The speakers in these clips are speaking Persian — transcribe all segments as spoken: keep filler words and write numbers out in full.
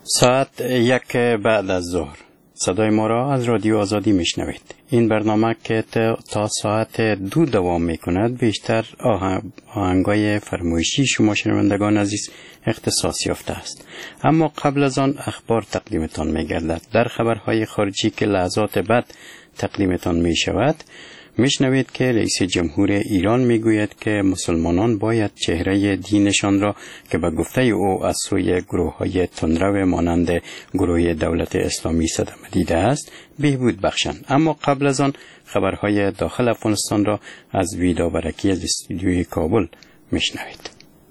ساعت یک بعد از ظهر صدای ما را از رادیو آزادی میشنوید. این برنامه که تا ساعت دو دوام میکند بیشتر آهنگای فرمایشی شما شنوندگان عزیز اختصاص یافته است. اما قبل از آن اخبار تقدیمتان میگردد. در خبرهای خارجی که لحظات بعد تقدیمتان میشود میشنوید که رئیس جمهور ایران میگوید که مسلمانان باید چهره دینشان را که به گفته او از سوی گروه‌های تندرو مانند گروه دولت اسلامی صدمه دیده است بهبود بخشند. اما قبل از آن خبرهای داخل افغانستان را از ویدا برکی از استودیوی کابل میشنوید.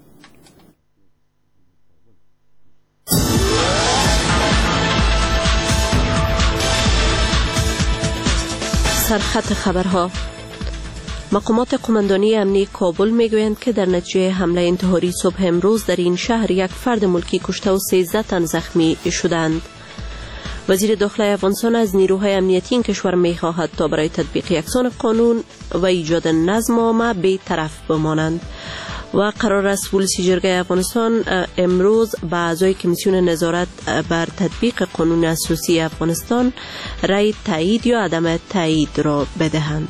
سرخط خبرها. مقامات قماندانی امنی کابل میگویند که در نتیجه حمله انتحاری صبح امروز در این شهر یک فرد ملکی کشته و سیزده تن زخمی شدند. وزیر داخلی افغانستان از نیروهای امنیتی این کشور میخواهد تا برای تطبیق یکسان قانون و ایجاد نظم عامه بی‌طرف بمانند. و قرار است ولسی جرگه افغانستان امروز به اعضای کمیسیون نظارت بر تطبیق قانون اساسی افغانستان رأی تایید یا عدم تایید را بدهند.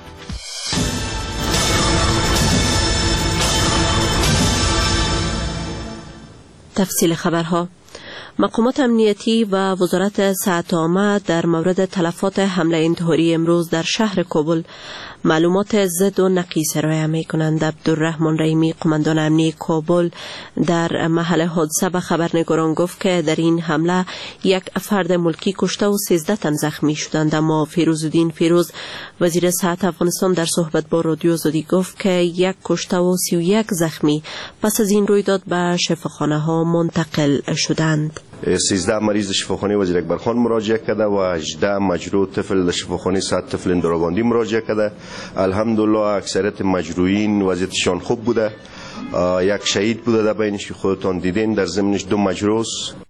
تفصیل خبرها. مقامات امنیتی و وزارت صحت عامه در مورد تلفات حمله انتحاری امروز در شهر کابل معلومات ضد و نقیص ارائه می‌کنند. عبدالرحمن رحیمی قماندان امنی کابل در محل حادثه به خبرنگاران گفت که در این حمله یک فرد ملکی کشته و سیزده تن زخمی شدند. اما فیروزالدین فیروز وزیر صحت افغانستان در صحبت با رادیو آزادی گفت که یک کشته و سی و یک زخمی پس از این رویداد به شفاخانه ها منتقل شدند. سیزده مریض شفاخانه وزیر اکبر خان مراجعه کرده و هجده مجروح طفل شفاخانه صد طفل اندراگاندی مراجعه کرده. الحمدلله اکثریت مجروحین وضعیتشان خوب بوده. یک شهید بوده در بینش که خودتان دیدین، در ضمنش دو مجروح.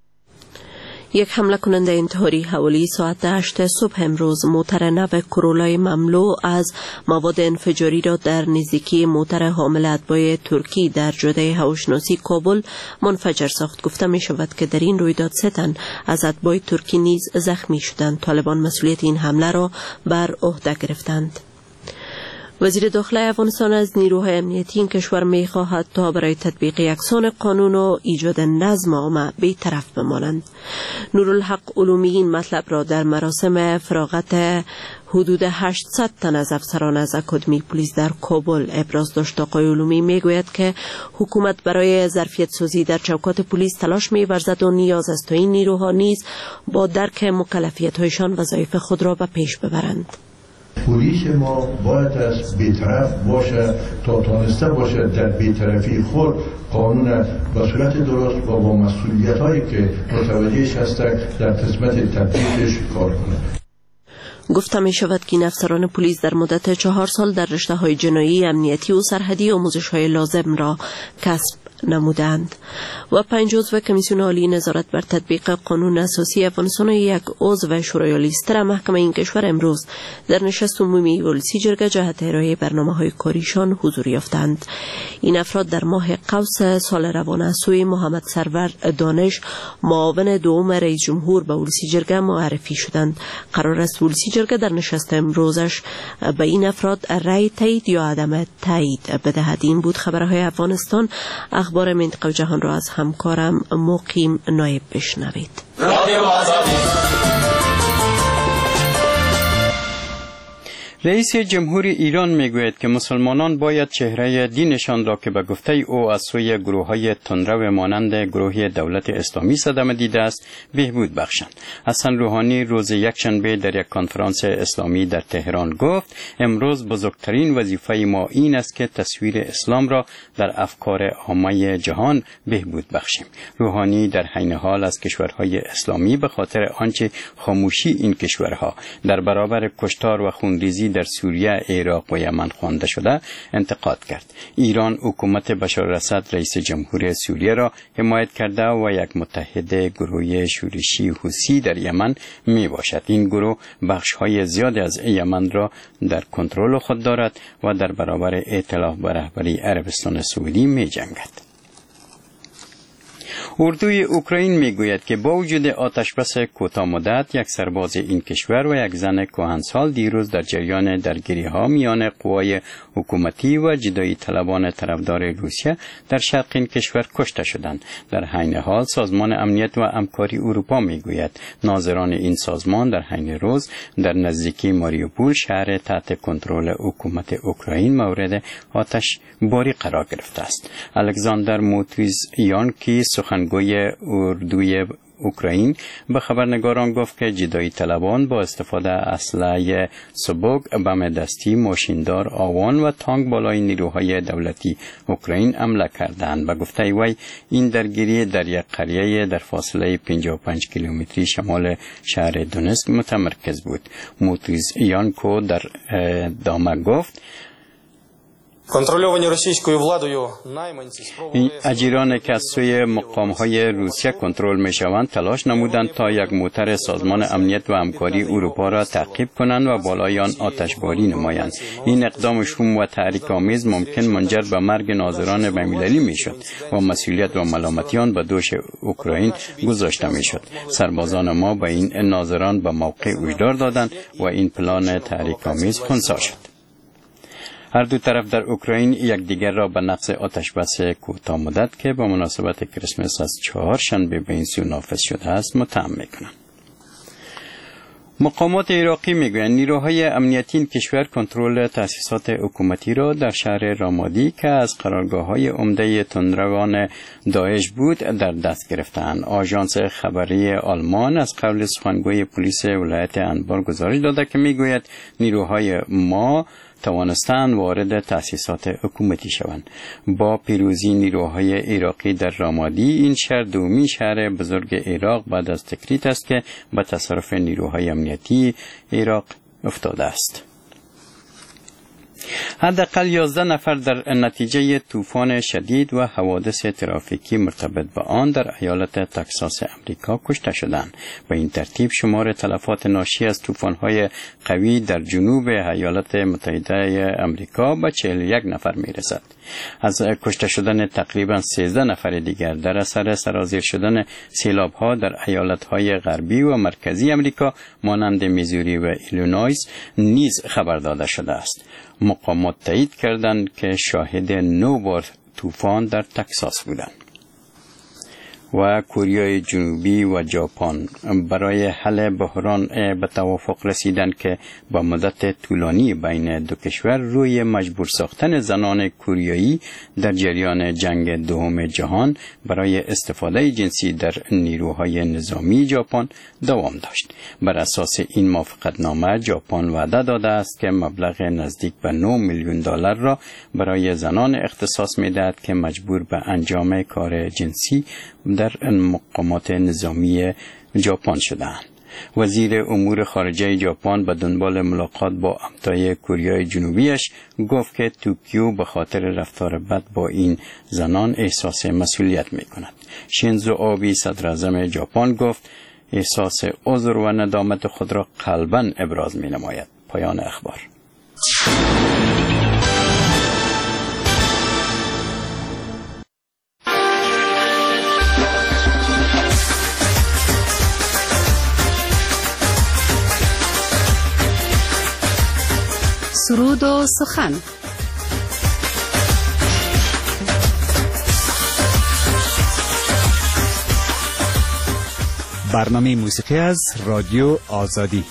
یک حمله کننده انتحاری حوالی ساعت هشت صبح امروز موتر نو کرولای مملو از مواد انفجاری را در نزدیکی موتر حامل اتباع ترکی در جاده هواشناسی کابل منفجر ساخت. گفته می شود که در این رویداد سه تن از اتباع ترکی نیز زخمی شدند. طالبان مسئولیت این حمله را بر عهده گرفتند. وزیر داخلی افغانستان از نیروهای امنیتی این کشور می خواهد تا برای تطبیق یکسان قانون و ایجاد نظم عامه بی‌طرف بمانند. نورالحق علومی این مطلب را در مراسم فراغت حدود هشتصد تن از افسران از اکادمی پلیس در کابل ابراز داشت. آقای علومی میگوید که حکومت برای ظرفیت سازی در چوکات پلیس تلاش می‌ورزد و نیاز است تا این نیروها نیز با درک مکلفیت‌هایشان وظایف خود را به پیش ببرند. پلیس ما باید از بی‌طرف باشه تا تانسته باشه در بی‌طرفی خود قانون به صورت درست و با مسئولیت هایی که متوجهش هستند در قسمت تطبیقش کار کنه. گفته می شود که این افسران پلیس در مدت چهار سال در رشته های جنایی، امنیتی و سرحدی آموزش های لازم را کسب نمودند. و پنج عضو کمیسیون عالی نظارت بر تطبیق قانون اساسی افغانستان و یک عضو شورای عالی ستر محکمه این کشور امروز در نشست عمومی ولسی جرگه جهت ارائه برنامه‌های کاریشان حضور یافتند. این افراد در ماه قوس سال روان از سوی محمد سرور دانش معاون دوم رئیس جمهور به ولسی جرگه معرفی شدند. قرار است ولسی جرگه در نشست امروزش به این افراد رأی تایید یا عدم تایید بدهد. این بود خبرهای افغانستان. اخبار منطقه و جهان را از همکارم مقیم نایب بشنوید. رئیس جمهور ایران میگوید که مسلمانان باید چهره دینشان را که به گفته او از سوی گروه‌های تندرو مانند گروه دولت اسلامی صدمه دیده است بهبود بخشند. حسن روحانی روز یکشنبه در یک کنفرانس اسلامی در تهران گفت امروز بزرگترین وظیفه ما این است که تصویر اسلام را در افکار عامه جهان بهبود بخشیم. روحانی در عین حال از کشورهای اسلامی به خاطر آنچه خاموشی این کشورها در برابر کشتار و خونریزی در سوریه، عراق و یمن خوانده شده انتقاد کرد. ایران حکومت بشار الاسد رئیس جمهور سوریه را حمایت کرده و یک متحد گروه شورشی حوثی در یمن می باشد. این گروه بخش‌های زیاد از یمن را در کنترل خود دارد و در برابر ائتلاف به رهبری عربستان سعودی می جنگد. اردوی اوکراین میگوید که با وجود آتشبس کوتاه مدت یک سرباز این کشور و یک زن کهنسال دیروز در جریان درگیری ها میان قوای حکومتی و جدایی طلبان طرفدار روسیه در شرق این کشور کشته شدند. در حین حال سازمان امنیت و همکاری اروپا میگوید ناظران این سازمان در حین روز در نزدیکی ماریوپول شهر تحت کنترل حکومت اوکراین مورد آتش باری قرار گرفته است. الکساندر موتریزیان کی سخنگوی اردوی اوکراین به خبرنگاران گفت که جدایی طلبان با استفاده اسلحه سبک، بم دستی، ماشیندار، آوان و تانک بالای نیروهای دولتی اوکراین حمله کردند. به گفته وی این درگیری در یک قریه در فاصله پنجاه و پنج کیلومتری شمال شهر دونسک متمرکز بود. موتریزیان کو در ادامه گفت این اجیران که از سوی مقام‌های روسیه کنترل می‌شوند تلاش نمودند تا یک موتر سازمان امنیت و همکاری اروپا را تعقیب کنند و بالای آن آتشباری نمایند. این اقدام شوم و تحریک‌آمیز ممکن منجر به مرگ ناظران بین‌المللی می‌شد و مسئولیت و ملامتی آن به دوش اوکراین گذاشته می‌شد. سربازان ما به این ناظران به موقع هشدار دادند و این پلان تحریک‌آمیز خنثی شد. هر دو طرف در اوکراین یکدیگر را به نقض آتشبس کوتاه مدت که با مناسبت کریسمس از چهار شنبه به این سو نافذ شده است متهم میکنند. مقامات عراقی میگویند نیروهای امنیتی این کشور کنترل تأسیسات حکومتی را در شهر رامادی که از قرارگاه‌های عمده تندروان داعش بود در دست گرفتند. آژانس خبری آلمان از قبل سخنگوی پلیس ولایت انبار گزارش داده که میگوید نیروهای ما توانستند وارد تأسیسات حکومتی شوند. با پیروزی نیروهای عراقی در رامادی این شهر دومین شهر بزرگ عراق بعد از تکریت است که به تصرف نیروهای امنیتی عراق افتاده است. حداقل یازده نفر در نتیجه طوفان شدید و حوادث ترافیکی مرتبط به آن در ایالت تگزاس امریکا کشته شدند. به این ترتیب شمار تلفات ناشی از طوفان‌های قوی در جنوب ایالات متحده امریکا به چهل و یک نفر میرسد. از کشته شدن تقریبا سیزده نفر دیگر در اثر سرازیر شدن سیلاب‌ها در ایالت‌های غربی و مرکزی امریکا مانند میزوری و ایلینویس نیز خبر داده شده است. مقامات تایید کردند که شاهد نو بار طوفان در تگزاس بودند. و کوریای جنوبی و ژاپن برای حل بحران به توافق رسیدند که با مدت طولانی بین دو کشور روی مجبور ساختن زنان کوریایی در جریان جنگ دوم جهان برای استفاده جنسی در نیروهای نظامی ژاپن دوام داشت. بر اساس این موافقتنامه ژاپن وعده داده است که مبلغ نزدیک به نه میلیون دلار را برای زنان اختصاص می‌دهد که مجبور به انجام کار جنسی در مقامات نظامی ژاپن شدند. وزیر امور خارجه ژاپن به دنبال ملاقات با همتای کوریای جنوبیش گفت که توکیو به خاطر رفتار بد با این زنان احساس مسئولیت می‌کند. شینزو آبی صدر اعظم ژاپن گفت احساس عذر و ندامت خود را قلباً ابراز می‌نماید. پایان اخبار. سرود و سخن. برنامه موسیقی از رادیو آزادی.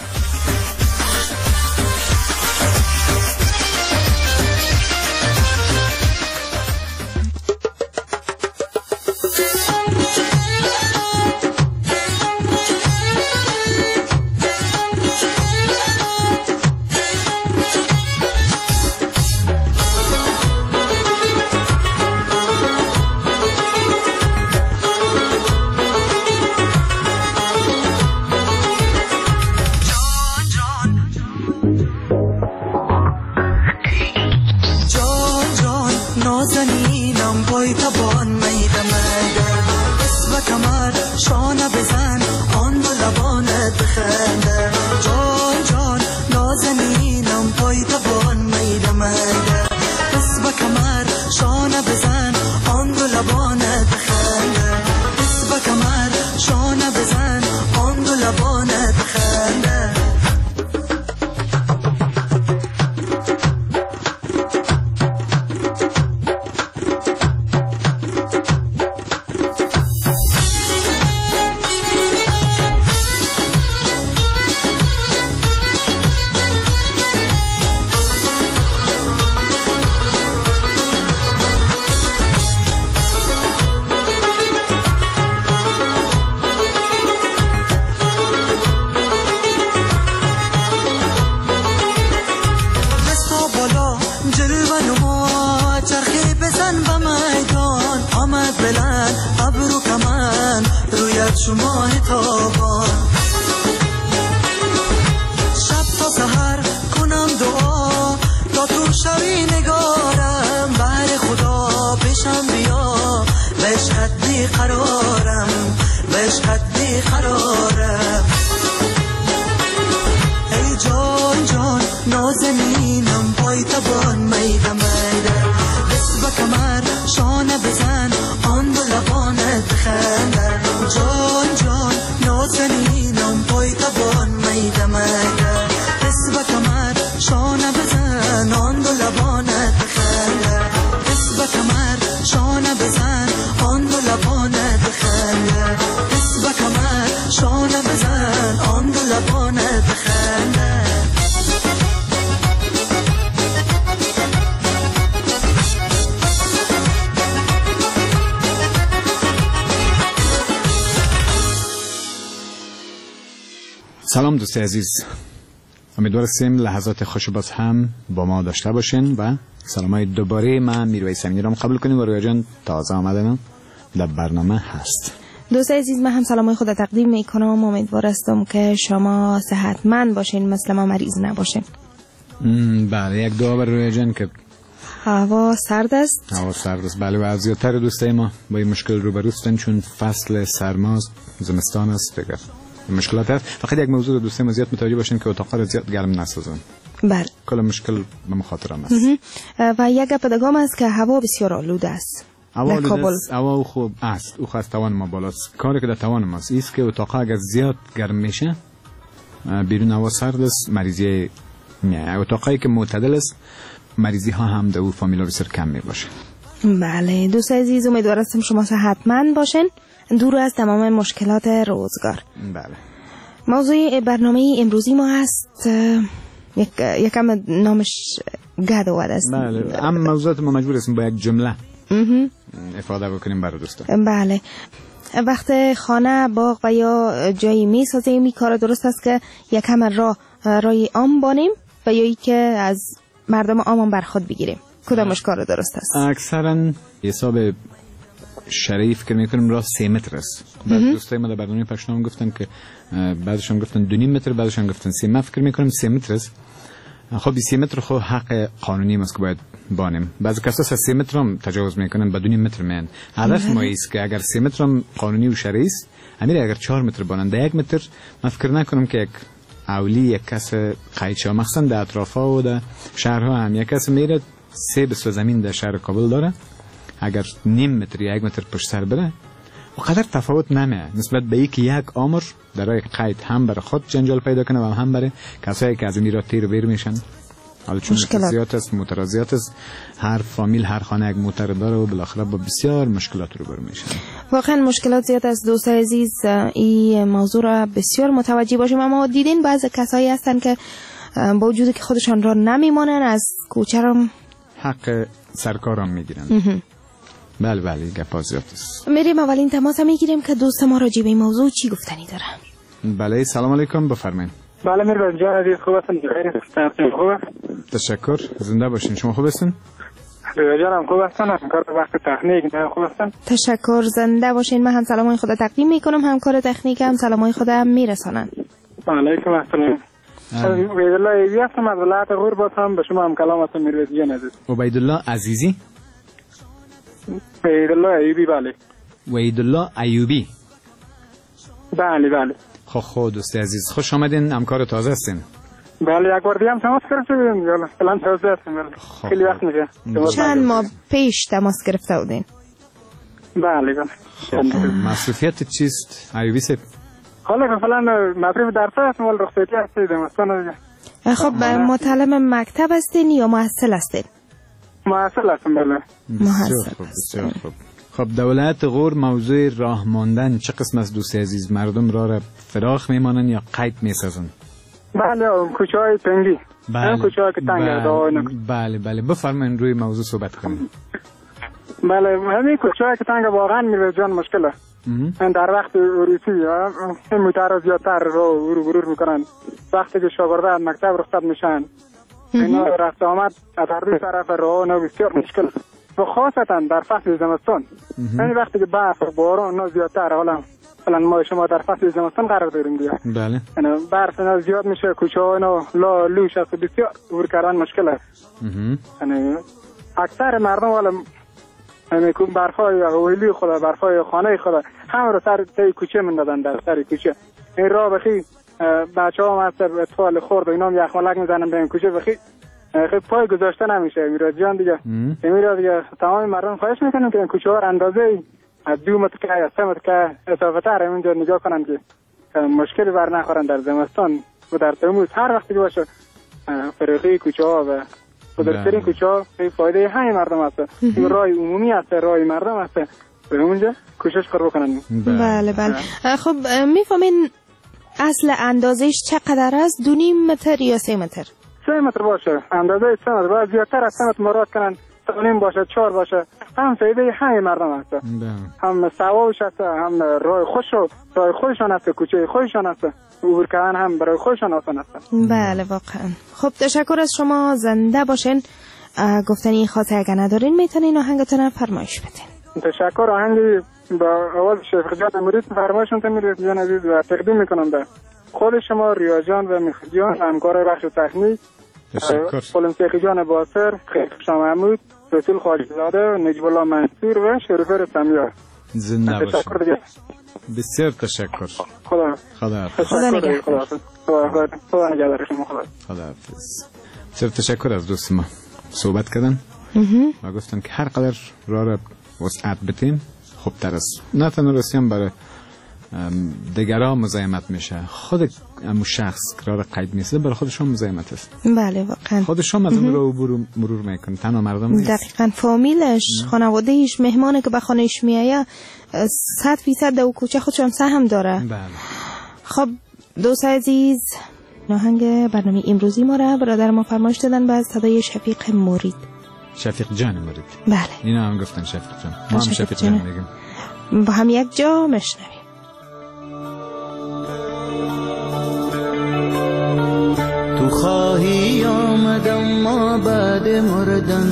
شانه بزن آن دو لبانت خنده. شما تابان شب تا سحر کنم دعا تا تو شوی نگارم بر خدا بشم بیا به عشقت بی قرارم به عشقت بی قرارم. ای جان جان نازنینم پای تبان میده میده دست به کمر شانه بزن آن دو لبانت خنده. جان جان نازنینم پای تبان میده میده دست به کمر شانه بزن آن دو لبانت خنده. دست به کمر شانه بزن آن دو لبانت خنده. دست به کمر شانه بزن آن دو لبانت خنده. سلام دوست عزیز، امیدوارم لحظات خوش باز هم با ما داشته باشین و سلامای دوباره من میرویس امینی را قبول کنیم و رویا جان تازه آمدن در برنامه هست. دوست عزیز، من هم سلامای خود تقدیم میکنم. امیدوار هستم که شما صحتمند باشین، مثل ما مریض نباشین. بله، یک دعا بر رویا جان که هوا سرد است. هوا سرد است، بله، و از زیادتر دوستای ما با این مشکل روبرو هستند چون فصل سرماست، زمستان است دیگه. مشکلات هست. فقط یک موضوع دوستای ما زیاد متوجه باشین که اتاق را زیاد گرم نسازن. بله. کل مشکل به مخاطر هم است. و یک گپ دیگه است که هوا بسیار آلوده است. هوا آلوده است. هوا خوب است. او خاص توان ما بالاست. کاری که در توان ماست است که اتاق اگر زیاد گرم میشه بیرون هوا سرد است، مریضی میاد. اتاقی که معتدل است مریضی ها هم در او فامیلا بسیار کم می باشه. بله دوست عزیز، امیدوار هستم شما صحتمند باشین، دور از تمام مشکلات روزگار. بله. موضوع برنامه امروزی ما هست یک یکم نامش گدواد است. بله، اما موضوعات ما مجبور هستیم با یک جمله افاده بکنیم برای دوستان. بله. وقت خانه، باغ و یا جایی می سازیم، این کار درست است که یکم راه رای عام بانیم و یا ای که از مردم عام بر خود بگیریم. کدامش کار درست است؟ اکثرا حساب شریف که میکنیم راه سه متر است. بعد دوستای ما در برنامه پشنام گفتن که بعدشون گفتن دو نیم متر، بعدشون گفتن سه. من فکر میکنم سه متر است. خب سه متر خب حق قانونی است که باید بانیم. بعضی کسا سه متر هم تجاوز میکنن، با دو نیم متر میان. هدف ما است که اگر سه متر هم قانونی و شرعی است، امیر اگر چهار متر بانن در یک متر، من فکر نکنم که یک اولی یک کس قایچا مخصوصا در اطرافا و در شهرها هم یک کس میره سه بسو زمین در شهر کابل داره، اگر نیم متر یا یک متر پشت سر بره و قدر تفاوت نمیه نسبت به اینکه یک آمر در راه قید هم برای خود جنجال پیدا کنه و هم برای کسایی که از این را تیر بیر میشن. حالا چون زیاد است، مترازیات است، هر فامیل هر خانه یک موتر داره و بالاخره با بسیار مشکلات روبرو میشن. واقعا مشکلات زیاد است دوست عزیز. این موضوع را بسیار متوجه باشیم. اما دیدین بعضی کسایی هستن که با وجودی که خودشان را نمیمانن از کوچه را حق سرکارم میگیرن. بله بله گپ زیاد است. میریم اولین تماس میگیریم که دوست ما راجع به این موضوع چی گفتنی داره. بله سلام علیکم، بفرمایید. بله میرم جان عزیز، خوب هستین؟ خیر خوبه؟ تشکر، زنده باشین. شما خوب هستین؟ رویا جانم خوب هستن؟ همکار وقت تکنیک نه خوب هستن؟ تشکر، زنده باشین. من هم سلامای خدا تقدیم میکنم، همکار تکنیک هم سلامای خدا میرسانن. علیکم السلام. عبیدالله ایوبی هستم از ولایت غربات، هم به شما هم کلام هستم میرویس جان عزیز. عبیدالله عزیزی؟ عبیدالله ایوبی. بله عبیدالله ایوبی. بله بله. خب خود دوست عزیز خوش آمدین، همکار تازه هستین. بله یک بار دیگه هم تماس گرفتیم، یالا فعلا تازه هستیم. بله خیلی وقت میشه. چند ماه پیش تماس گرفته بودین؟ بله بله. خب مصروفیت چیست ایوبی صاحب؟ حالا فعلا مصروف درس هستم ولی رخصتی هستم استان دیگه. خب متعلم مکتب هستین یا محصل هستین؟ محصل هستم بله. محصل. خب بسیار خوب. خب دولت غور موضوع راه ماندن چه قسم از دوست عزیز مردم را را فراخ میمانن یا قید میسازن؟ بله کوچه های تنگی. بله کوچه های که تنگه. بله بله بفرمایید روی موضوع صحبت کنیم. بله همین کوچه های که تنگه واقعا میره جان مشکله. در وقت روسی این موتر زیادتر رو ورو ورو میکنن. وقتی که شاگردان مکتب رخصت میشن اینا رفت آمد از هر دو طرف راه نه بسیار مشکل و خاصتا در فصل زمستان. یعنی وقتی که برف و باران نه زیادتر حالا مثلا ما شما در فصل زمستان قرار داریم دیگه. بله. یعنی برف نه زیاد میشه کوچه ها نه لا لوش است بسیار ور کردن مشکل است. یعنی اکثر مردم والا همین برفای اویلی خدا برفای خانه خدا همه رو سر تای کوچه میندازن در سر کوچه. این راه بخی بچه‌ها هم هست اطفال خرد و اینا هم یخملک میزنن به این کوچه بخی خیلی پای گذاشته نمیشه میراد جان دیگه. میراد دیگه تمام مردم خواهش میکنیم که این کوچه ها اندازه دو متر که یا سه متر که اضافه تر اینجا نگاه کنن که مشکلی بر نخورن در زمستان و در ترمز هر وقتی باشه فرقی کوچه ها و بزرگترین کوچه ها فایده همه مردم هست. این راه عمومی هست راه مردم هست به اونجا کوشش کار بکنن. بله بله. خب میفهمین اصل اندازهش چقدر است؟ دو نیم متر یا سه متر؟ سه متر باشه اندازه سه متر باید زیادتر از سه متر مراد کنن سه باشه چهار باشه هم فایده همه مردم هست. هم سواش هست هم راه خوش و راه خودشان هست کوچه خودشان هست عبور کردن هم برای خودشان آسان هست. بله واقعا. خب تشکر از شما زنده باشین. گفتنی خاصی اگر ندارین میتونین آهنگتون فرمایش بدین. تشکر آهنگی با آواز شیخ جان مرید فرمایشون تمیرید جان عزیز و تقدیم میکنم به خود شما ریا جان و میخ جان همکار بخش تکنیک تشکر خانم شیخ جان باسر خیلی محمود رسول خالدزاده نجیب الله منصور و شریفه سمیار. زنده باشید. تشکر دیگه. بسیار تشکر. خدا خدا خدا نگهدار. خدا نگهدار شما. خدا خدا حافظ. بسیار تشکر از دوست ما صحبت کردن و گفتن که هر قدر راه را وسعت بدیم خوبتر است. نه تنها رسیم برای دیگران مزاحمت میشه خود امو شخص قرار قید میسه برای خودشون مزاحمت است. بله واقعا خودشون از اون رو عبور مرور میکنن تنها مردم نیست. دقیقاً فامیلش خانوادهش مهمانی که به خانهش میایه صد فیصد دو کوچه خودشون سهم داره. بله. خب دوست عزیز ناهنگ برنامه امروزی ما را برادر ما فرمایش دادن به صدای شفیق مرید. شفیق جان مرید. بله. اینا هم گفتن شفیق جان. ما هم شفیق جان میگیم. با هم یک جا مشنویم. تو خواهی آمدم ما بعد مردن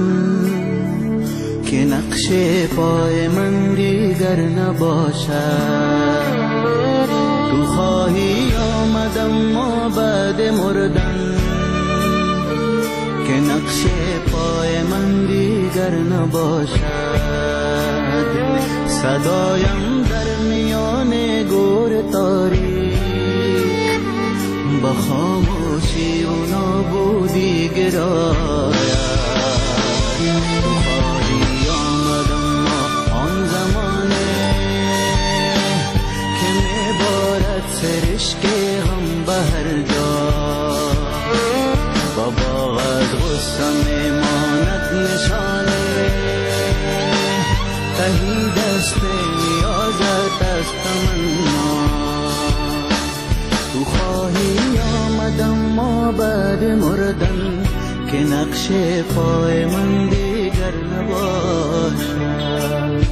که نقش پای من دیگر نباشد. تو خواهی آمدم ما بعد مردن که نقش پای من دیگر نباشد. صدایم در میان گور تاریک با خاموشی و نابودی گراید. تو خواهی آمدم ما آن زمانه که میبارد سرشک غم به هر جا و باغ از غصه میماند نشانه تهی دست نیازت از تمنا. تو خواهی آمدم ما بعد مردن که نقش پای من دیگر نباشد.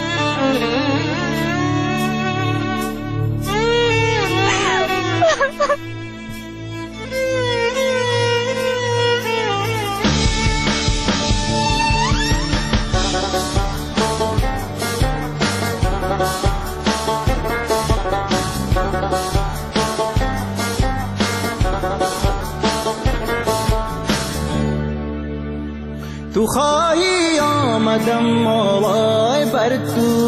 تو خواهی آمدم وای بر تو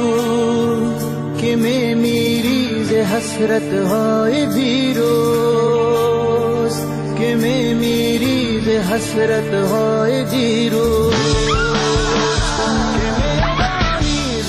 که می میری ز حسرت های دیروز که می میری ز حسرت های دیروز که می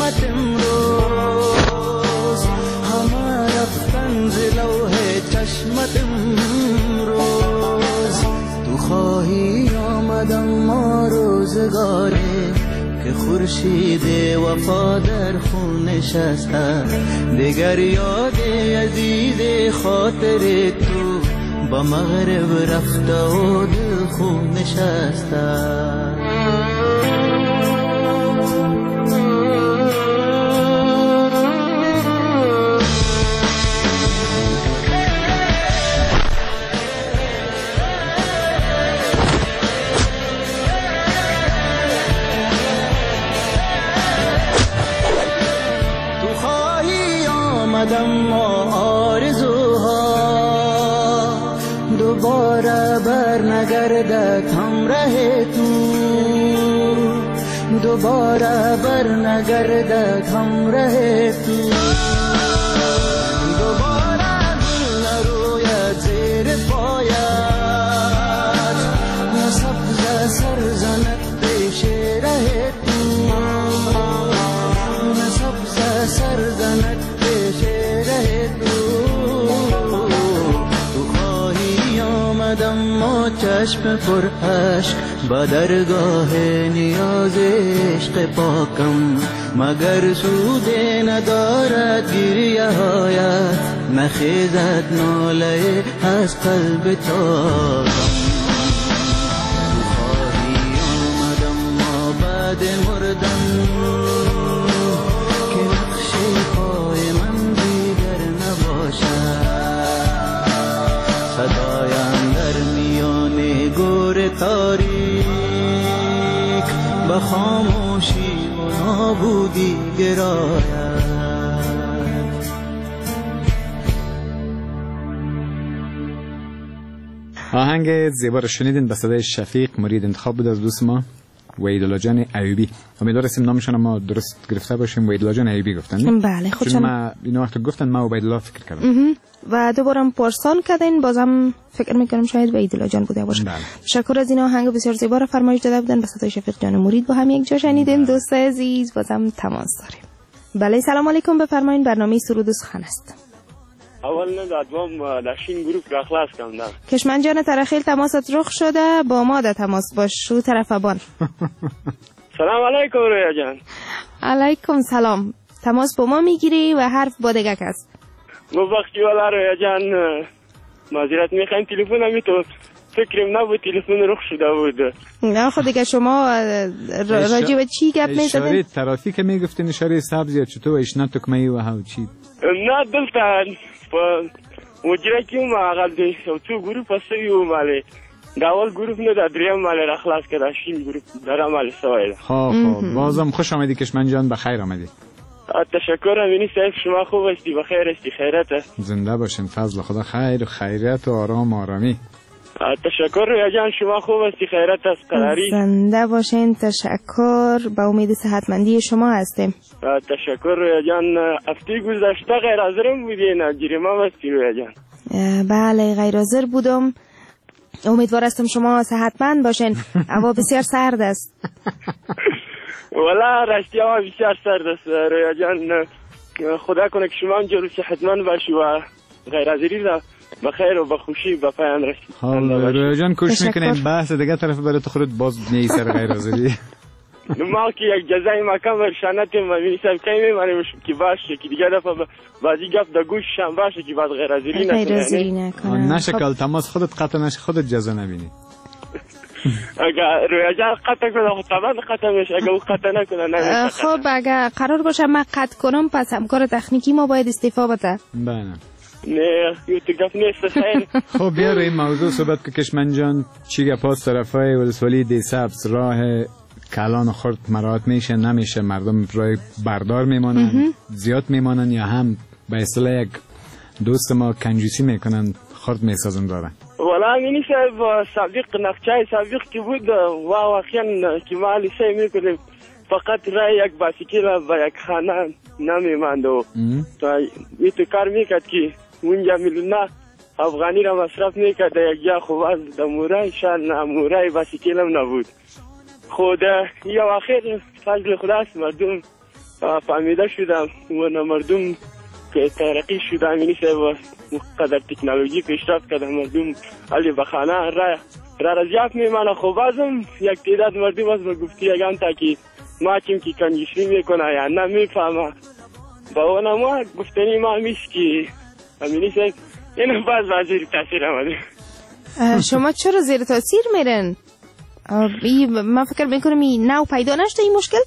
قسمت امروز، همه رفتن ز لوح چشمت امروز. تو خواهی آمدم ما روزگاره که خورشید وفا در خون نشسته، دیگر یاد عزیز خاطر تو با مغرب رفته و دل خون نشسته. اما آرزوها دوباره بر نگردد همراه تو، دوباره بر نگردد همراه تو. دوباره گل نروید زیر پایت، سبز سرزند پیش ره تو، سبز سرزند ما چشم پر عشق با درگاه نیاز عشق پاکم، مگر سود ندارد گریه هایت، نخیزد ناله از قلب تاکم. تو خواهی آمدم ما بعد مردن که نقش پای من دیگر نباشد، صدایم در میان گور تاریک به خاموشی و نابودی گراید. آهنگ زیبا رو شنیدین به صدای شفیق مرید انتخاب بود از دوست ما وحیدالله جان ایوبی. امیدوارم نامشون ما درست گرفته باشیم. وحیدالله جان ایوبی گفتن؟ بله خودشون. چون ما این وقت گفتن ما وحیدالله فکر کردم و دوباره پرسان کردین، بازم فکر میکنم شاید وحیدالله جان بوده باشه. بله. تشکر از این آهنگ بسیار زیبا رو فرمایش داده بودن به صدای شفیق جان مرید با هم یک جا شنیدیم. دوست عزیز بازم تماس داریم. بله سلام علیکم، بفرمایید. برنامه سرود و سخن است. اول نه دادوام داشتین گروپ را خلاص کردم. کشمن جان ترخیل تماست رخ شده، با ما در تماس باش رو طرفبان. سلام علیکم رویا جان. علیکم سلام. تماس با ما میگیری و حرف با دیگه کس. مبخشی والا رویا جان، معذرت میخوایم تلفن همی تو فکرم نبود تلفن رخ شده بود. نه خود دیگه شما راجع به چی گپ میزدین؟ اشاره ترافیک میگفتین، اشاره سبز یا چطور اشنا تکمه و ها چی؟ نه دلتا مجره کیو ما اقل دی تو گروپ هستی و مالی داول گروپ نه در دریم مالی را خلاص کرده شین گروپ در مالی سوایده. خواه خواه بازم خوش آمدی کشمن جان، بخیر آمدی. تشکر امینی صاحب، شما خوب هستی، بخیر هستی، خیرت است. زنده باشین، فضل خدا خیر و خیرت و آرام آرامی. تشکر رویا جان، شما خوب هستی، خیرت است، قراری. زنده باشین، تشکر، با امید صحتمندی شما هستیم. تشکر رویا جان. هفته گذشته غیر حاضرم بودی، نه جریمه هستی رویا جان؟ بله غیر حاضر بودم. امیدوار هستم شما صحتمند باشین. هوا بسیار سرد است. والا راستی هوا بسیار سرد است رویا جان. خدا کنه که شما هم جلو صحتمند باشی و غیر حاضری را بخیر و بخوشی به پایان رسید. رویا جان کوشش میکنیم بحث دیگه طرف برای تو خودت باز نیسر غیر حاضری. ما که یک جزای مکم ورشانت ما میسم که میمانیم که باشه که دیگه دفعه بازی گفت در گوش شم باشه که بعد غیر حاضری نکنه. غیر حاضری نکنه. نشکل تماس خودت قطع نشه، خودت جزا نبینی. اگر رویا جان قطع کنه خود طبعا قطع میشه، اگر او قطع نکنه نمیشه. خب اگر قرار باشه من قطع کنم پس همکار تکنیکی ما باید استعفا بده. بله. نه یو تو گفت نیست خیر. خب بیا روی موضوع صحبت که کشمن جان چی گپاس طرفای ولسوالی دی سبز راه کلان و خرد مراحت میشه نمیشه، مردم رای بردار میمانن زیاد میمانن یا هم به اصطلاح یک دوست ما کنجوسی میکنن خرد میسازن دارن. والا امینی صاحب سابق نقچه سابق که بود و واقعا که ما لیسه میکنیم فقط رای یک باسیکل و یک خانه نمیماند و یه تو کار میکرد که اونجا میلیونه افغانی را مصرف میکرد یک جا خوب از مورای شان مورای باسیکل هم نبود. خود یا آخر فضل خداست مردم فهمیده شدم و مردم که ترقی شده امینی صاحب قدر تکنولوژی پیشرفت کرده مردم علی بخانه را را رضیف میمانه. خب بازم یک تعداد مردم از به گفتی یگان تا که ما چیم که کنجشی میکنه یا نه میفهمه با اون ما گفتنی ما میست که امینی صاحب اینو باز وزیر تاثیر آمده. شما چرا زیر تاثیر میرن؟ من فکر میکنم این نو پیدا نشده این مشکل؟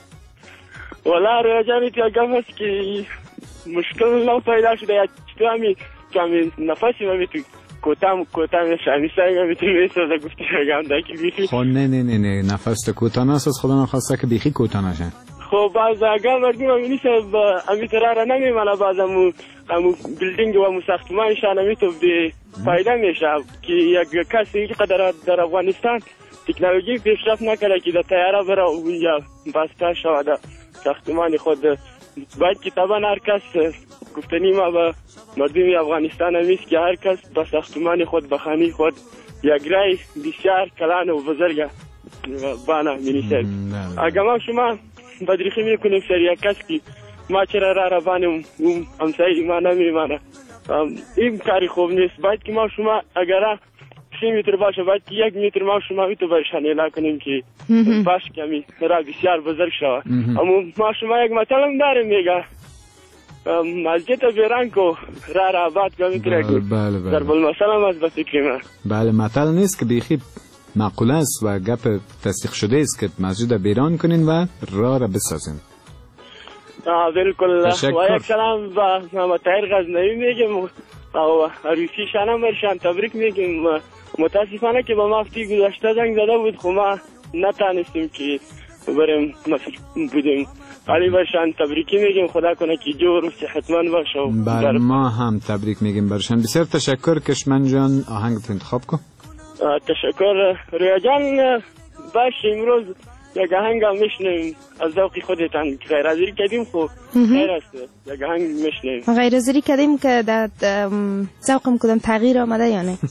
والا رویا جانی تو اگم هست که مشکل نو پیدا شده یا چطور همی که همی نفسی همی تو کوتام کوتام شانی سایی همی تو میسازه گفتی اگم دا که بیخی خب نه نه نه نه نفس تو کوتان هست از خدا نخواسته که بیخی کوتان هشن. خب باز اگم مردم همی نیست همی تراره نمیمانه باز همو همو بیلدینگ و همو ساختمانشان همی تو بی فایده میشه که یک کسی که قدر در افغانستان تکنولوژی پیشرفت نکرده که در تیاره برای اونجا بسته شود ساختمان خود باید که طبعا هر کس گفتنی ما به مردم افغانستان همیست که هر کس به ساختمان خود به خانه خود یک رای بسیار کلان و بزرگه بانه مینیسر. اگر ما شما بدریخی میکنیم سر یک کس که ما چرا را را بانیم اون همسایی ما نمیمانه این کاری خوب نیست. باید که ما شما اگر سی متر باشه باید که یک متر ما شما میتو برشان اعلا کنیم که باش کمی را بسیار بزرگ شود. اما ما شما یک مطلب هم داریم میگه مسجد بیران کو را را آباد کمی تره که در بالمثل هم از بسیقی من بله مطلب نیست که بیخی معقوله است و گپ تصدیق شده است که مسجد بیران کنین و را را بسازین. بالکل و یک سلام با محمد طاهر غزنوی میگم و عروسی شانم برشان تبریک میگیم. متاسفانه که با مافتی گذاشته زنگ زده بود خب ما نتانستیم که بریم مصر بودیم ولی برشان تبریکی میگیم خدا کنه که جور و صحتمند باشه. بله ما هم تبریک میگیم برشان. بسیار تشکر کشمن جان آهنگت انتخاب کن. تشکر رویا جان باش امروز یک آهنگ هم میشنیم از ذوقی خودتان غیر حاضری کردیم خب خیر است یک آهنگ میشنیم غیر حاضری کردیم که در ذوقم کدام تغییر آمده یا نه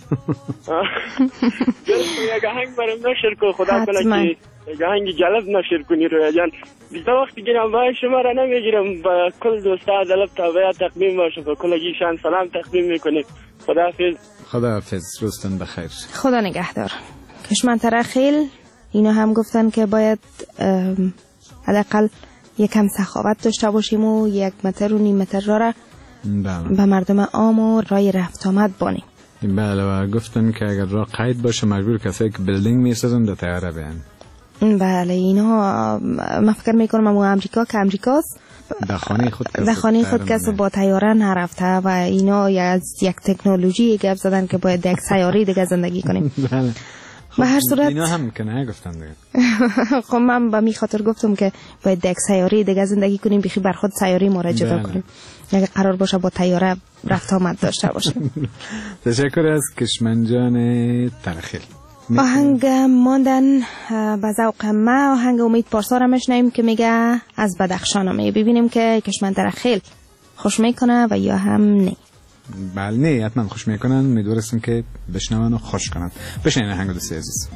یک آهنگ برام نشر کن خدا کنه که یک آهنگ جلب نشر کنی رویا جان دیگه وقتی گیرم باید شما را نمیگیرم با کل دوستا دلب تابعه تقدیم باشه با کل گیشان سلام تقدیم میکنیم. خداحافظ. خداحافظ روزتون بخیر. خدا نگهدار. کشمن ترخیل اینا هم گفتن که باید حداقل یکم سخاوت داشته باشیم و یک متر و نیم متر را, را به مردم عام و رای رفت آمد بانیم. بله و گفتن که اگر راه قید باشه مجبور کسایی که بیلدینگ میسازن در تیاره بیان. بله اینا من فکر میکنم امو امریکا که امریکاست در خانه خود در خانه خود کس با تیاره نرفته و اینا از یک تکنولوژی گپ زدن که باید یک سیاره دیگه زندگی کنیم. بله به هر صورت اینا هم که نه گفتن دیگه. خب من به می خاطر گفتم که باید یک سیاره دیگه زندگی کنیم بخی بر خود سیاره ما را جدا کنیم اگه قرار باشه با تیاره رفت آمد داشته باشیم. تشکر از کشمن جان ترخیل. آهنگ ماندن به ذوق ما آهنگ امید پارسا را میشنویم که میگه از بدخشان می ببینیم که کشمن ترخیل خوش میکنه و یا هم نه. بله نه حتما خوش میکنن میدونستم که بشنون و خوش کنن. بشنین آهنگ دوستی عزیز.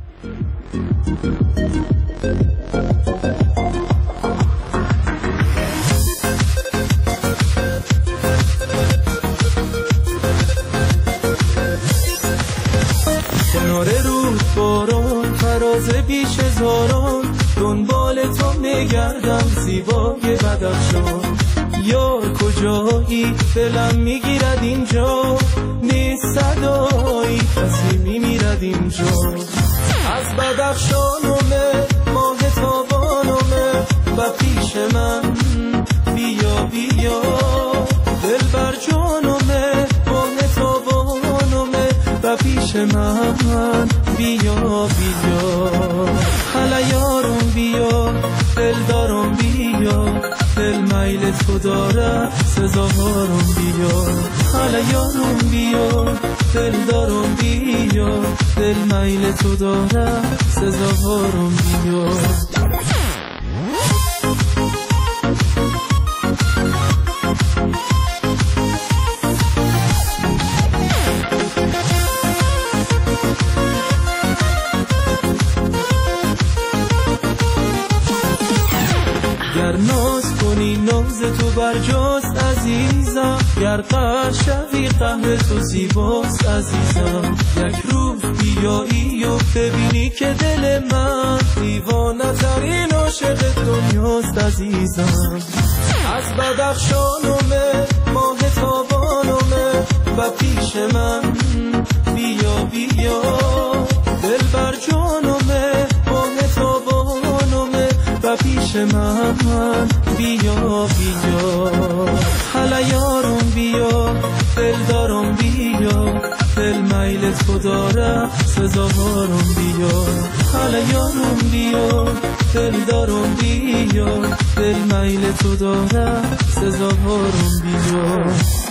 کنار رود باران فراز بیش هزاران دنبال تو میگردم زیبای بدخشان یار کجایی دلم میگیرد اینجا نیست صدایی کسی میمیرد اینجا از بدخشانومه ماه تابانومه و پیش من بیا بیا دل بر جانومه ماه تابانومه و پیش من بیا بیا حالا یارم بیا دل دارم بیا دل میل تو داره سزاوارم بیا حالا یارم بیا دل دارم بیا دل میل تو داره سزاوارم بیا گر ناز کنی ناز تو برجاست عزیزم، گر قهر شوی قهر تو زیباست عزیزم. یک روز بیایی و ببینی که دل من دیوانه ترین عاشق دنیاست عزیزم. از بدخشانمه ماه تابانمه و پیش من بیا بیا، دل بر جانمه ماه تابانمه و پیش من بیا بیا. حالا یارم بیا دل دارم بیا، دل میل تو داره سزاوارم بیا. حالا یارم بیا دل دارم بیا، دل میل تو داره سزاوارم بیا.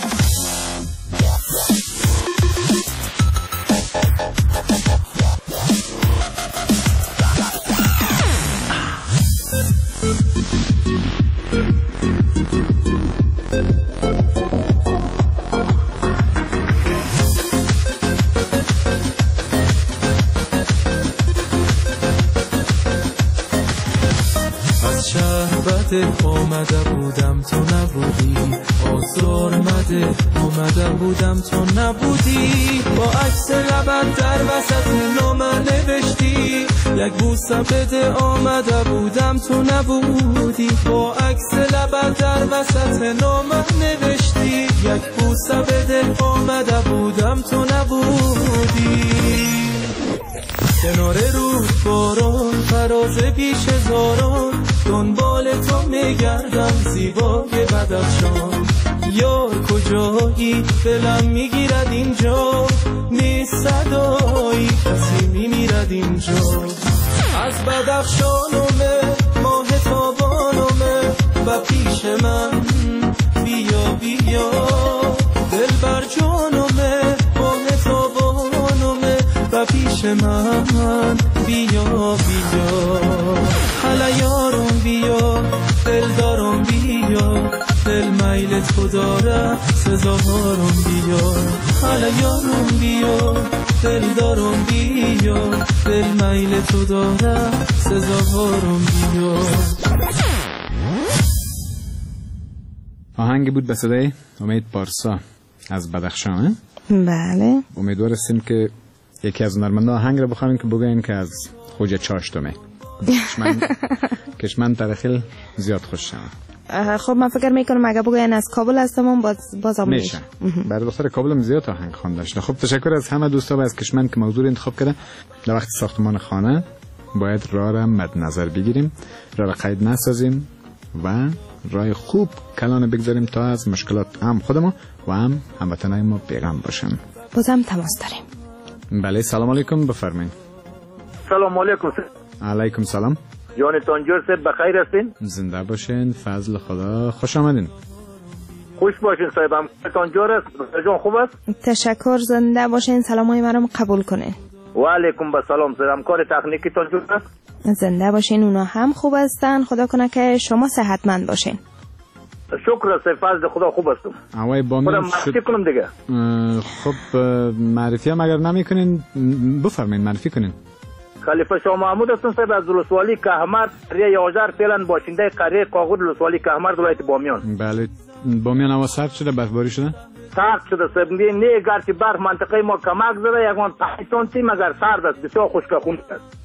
آمده بودم تو نبودی، آزار مده آمده بودم تو نبودی. با عکس لبت در وسط نامه نوشتی، یک بوسه بده آمده بودم تو نبودی. با عکس لبت در وسط نامه نوشتی، یک بوسه بده آمده بودم تو نبودی. کنار رود باران فراز بیش هزاران، دنبال تو میگردم زیبای بدخشان. یار کجایی دلم میگیرد اینجا، نیست صدایی کسی میمیرد اینجا. از بدخشانمه ماه تابانمه و پیش من بیا بیا، دل بر جانمه ماه تابانمه و پیش من بیا بیا. حالا یارم بیا دل دارم بیا، دل میل تو داره سزاوارم بیا. حالا یارم بیا دل دارم بیا، دل میل تو داره سزاوارم بیا. آهنگی بود به صدای امید پارسا از بدخشان. بله، امیدوار هستیم که یکی از هنرمندان آهنگ رو بخوانیم که بگوین که از خوجه چاشتمه. کشمن کشمن ترخیل زیاد خوش شد. خب من فکر میکنم اگه بگوین از کابل هستم باز باز هم میشه. برای دختر کابل هم زیاد آهنگ خوانده شده. خب تشکر از همه دوستا از کشمن که موضوع انتخاب کردن. در وقت ساختمان خانه باید راه را مد نظر بگیریم، راه را قید نسازیم و راه خوب کلان بگذاریم تا از مشکلات هم خودمون و هم هموطنای ما پیغام باشن. بازم تماس داریم. بله، سلام علیکم، بفرمایید. سلام علیکم. علیکم سلام. جانتان جور صاحب بخیر هستین؟ زنده باشین، فضل خدا، خوش آمدین. خوش باشین صاحب، همتان جور است؟ جان خوب است؟ تشکر، زنده باشین، سلامای منو قبول کنین. و علیکم السلام صاحب، همکار تکنیکی تان جور است؟ زنده باشین، اونا هم خوب هستن، خدا کنه که شما صحتمند باشین. شکر صاحب، فضل خدا خوب هستم. اوای با من معرفی کنم دیگه. خب معرفی هم اگر نمیکنین بفرمایید معرفی کنین. خلیفه شاه محمود هستم صاحب، از ولسوالی کهمر، قریه یازار، فعلا باشنده قریه قاغود ولسوالی کهمر، ولایت بامیان. بله، بامیان هوا سرد شده، برفباری شده؟ سرد شده صاحب، نه گرچه برف منطقه ما کمک زده، یکمان پنج سانتی مگر سرد است، بسیار خشکخونه است.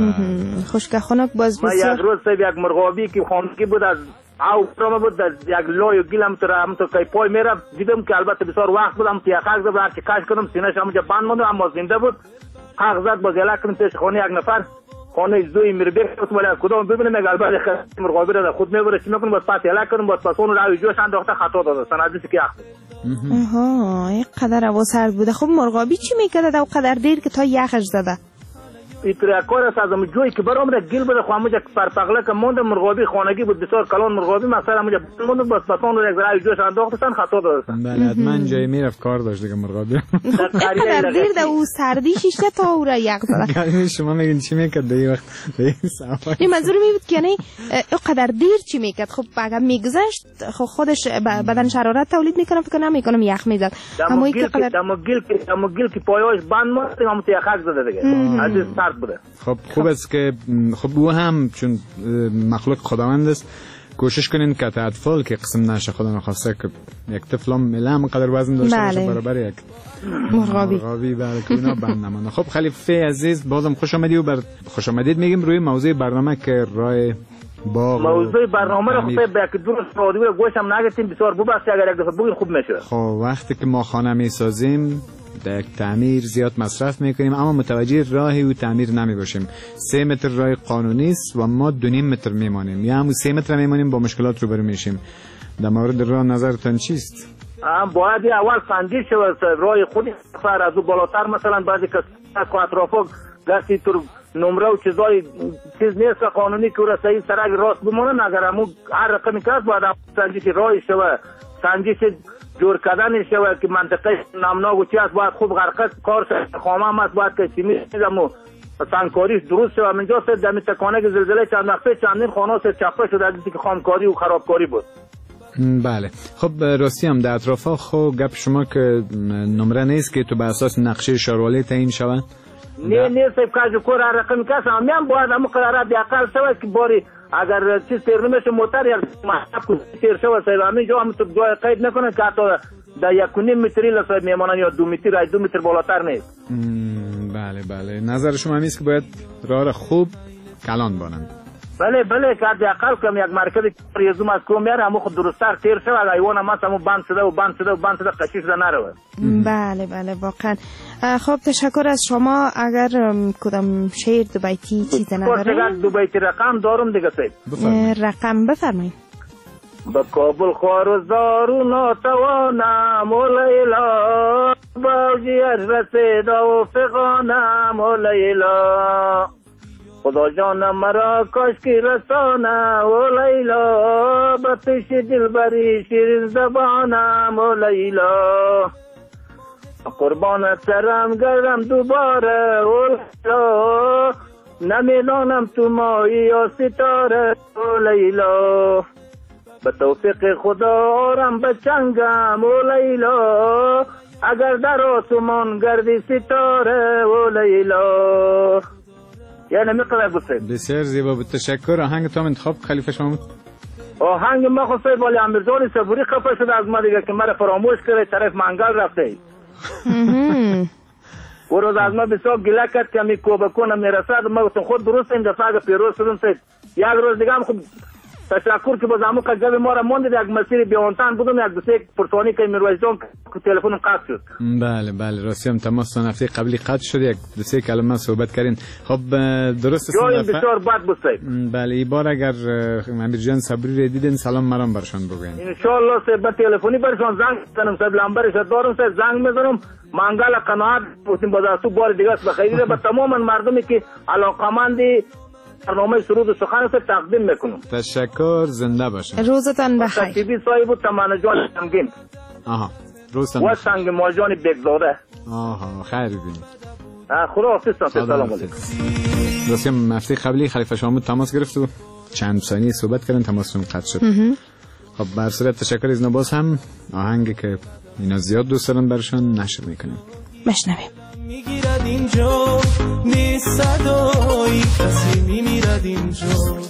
خشکخونه باز ما بسیار. یک روز صاحب یک مرغابی که خانگی بود از او فرما بود، یک لای و گیلم تو هم تو که پای میرفت، دیدم که البته بسیار وقت بودم که یک خاک زد، هرچی کش کنم سینه‌ش همونجا بند ماند، اما زنده بود. حق زد باز یلا کنم پیش خانه یک نفر، خانه زوی میره بخواد ولی کدام ببینم یک البته مرغابی را خود میبره چی میکنم، باز پس یلا کنم، باز پس اون رو جوش انداخته خطا داده سنادی که اخت. آها، این قدر هوا سرد بوده. خب مرغابی چی میکرد او قدر دیر که تا یخش زده؟ ایتر کار است از جوی که برام را گل بده خو موجه پرپغله که مونده مرغابی خانگی بود، بسیار کلان مرغابی مثلا موجه مونده باز پسون رو یک ذره جوش انداختن خطا دادن. بله، حتما جای میرفت کار داشت دیگه مرغابی. قدر دیر ده او سردی شیشته تا او را یک زده. شما میگین چی میکرد دیگه وقت دیگه صفا؟ این منظور می بود که یعنی او قدر دیر چی میکرد؟ خب اگه میگذشت خب خودش بدن حرارت تولید میکنه، فکر نمیکنم یخ میزد. اما این که قدر دمو گل که دمو گل که پایش بند ماست، همون تو یخ زده دیگه. از سرد بوده. خب خوب است که خب او هم چون مخلوق خداوند است کوشش کنین که تا اطفال که قسم نشه، خدا نخواسته که یک طفل هم ملام قدر وزن داشته باشه برابر یک مرغابی مرغابی بله که اینا بند نمانه. خب خلیفه عزیز بازم خوش آمدی و بر خوش آمدید میگیم روی موضوع برنامه که رای باغ موضوع برنامه رو خب به یک درست رادیو گوشم نگفتیم بسیار ببخشید اگر یک دفعه بگین خوب میشه. خب وقتی که ما خانه میسازیم در تعمیر زیاد مصرف میکنیم اما متوجه راهی و تعمیر نمی باشیم. سه متر راه قانونی است و ما دو نیم متر میمانیم یا همون سه متر میمانیم با مشکلات روبرو میشیم. در مورد راه نظرتون چیست؟ باید اول سنجش شود راه خودی سر از او بالاتر مثلا بعضی کسات اطرافا گشتی تو نمره و چیزای چیز نیست قانونی که رسایی سرک راست بمونه اگر همون هر رقمی که باید سنجش راه شود سنجش جور کردن شود که منطقه نامناک و چی است باید خوب غرقت کار شد خامه هم است باید که چیمی شدم سنگکاریش درست شد. منجا سید دمی تکانه که زلزله چند نقطه چندین خانه سید چپه شده از که خامکاری و خرابکاری بود. بله خب راستی هم در اطرافا خب گپ شما که نمره نیست که تو به اساس نقشه شاروالی تعیین شود؟ نه نه سید کاجو کور هر رقمی که هم میان باید همون قراره بیاقل شود که باری اگر چیز تیر نمیشه موتر یا محب تیر شود سید همینجا هم تو جای قید نکنه که حتی در یک و نیم متری لساید میمانن یا دو متر یا دو متر بالاتر نیست. بله بله نظر شما همیست که باید راه خوب کلان بانند. بله بله که حداقل کم یک مرکز ریزوم از کوم میاره همون خود درست‌تر تیر شود ایوان هم همون بند شده و بند شده و بند شده قشیش شده نروه. بله بله واقعا. خب تشکر از شما. اگر کدام شعر دو بیتی چیز نداره؟ دو بیتی رقم دارم دیگه سید. رقم بفرمایید. با کابل خوارزدار و ناتوانم و لیلا باوجیش رسید و فقانم و لیلا خدا جانم مرا کاشکی رسانه و لیلا بطش دلبری شیرین زبانم و لیلا قربانت سرم گردم دوباره و لیلا نمیدانم تو ماهی یا ستاره و لیلا به توفیق خدا آرم به چنگم و لیلا اگر در آسمان گردی ستاره و لیلا. یعنی میقدر بسید بسیار زیبا بود. تشکر. آهنگ تو انتخاب خلیفه شما بود؟ آهنگ ما خواستای بالی امیرجان صبوری خفه شده از ما دیگه که مرا فراموش کرده طرف منگل رفته و روز از ما بسیار گله کرد که می کوبکون میرسد ما گفتم خود درست این دفعه اگه پیروز شدم سید یک روز دیگه هم خب تشکر که باز همون قجب ما را موند یک مسیر بیانتان بودم یک دو سه پرسانی که میرویز جان که تلفن قطع شد. بله بله راستی هم تماس هفته قبلی قطع شد یک دو سه کلمه صحبت کردین. خب درست است جای بسیار بد بود. بله این بار اگر امیر جان صبری را دیدین سلام مرام برشان بگوین. ان شاء الله سه به تلفنی برشان زنگ میزنم سه لمبرش دارم سه زنگ میزنم منگل قناعت بودیم باز تو بار دیگه است بخیر به تمام مردمی که علاقمندی برنامه سرود و سخن است تقدیم میکنم. تشکر. زنده باشین. روزتان بخیر. تیبی صاحب تمنا جان سنگین. آها روزتان و سنگ ماجان بگزاده. آها خیر ببینید. خدا حافظ. سلام علیکم. راستی مفتی قبلی خلیفه شامو تماس گرفت و چند ثانیه صحبت کردن تماسشون قطع شد. خب بر صورت تشکر از نباز هم آهنگی که اینا زیاد دوست دارن برشان نشر میکنیم. مشنویم. میگیرد اینجا نیست صدایی کسی میمیرد اینجا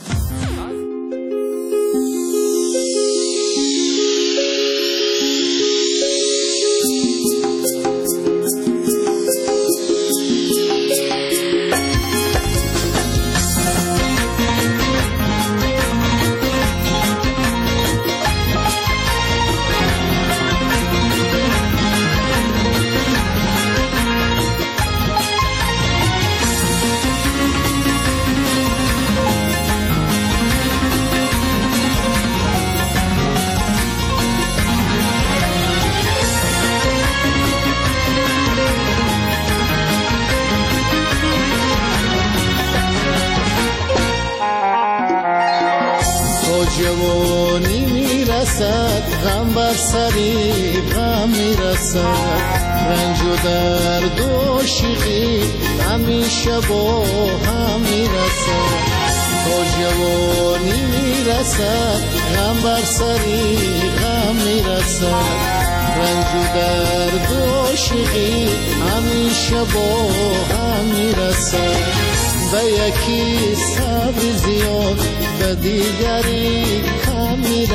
جوانی میرسد غم بر سری غم میرسد رنج و درد و شیقی همیشه با هم میرسد تا جوانی میرسد غم بر سری غم میرسد رنج و درد و شیقی همیشه با هم میرسد به یکی صبر زیاد به دیگری کم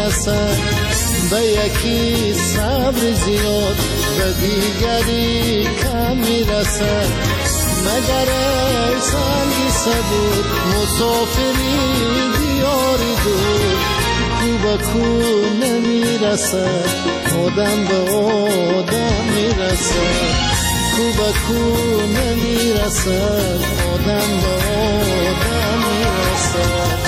میرسد به یکی صبر زیاد به دیگری کم میرسد مگر ای سنگی صبور مسافری دیاری دور کو به کو نمیرسد آدم به آدم میرسد کو به کو نمیرسد آدم به آدم میرسد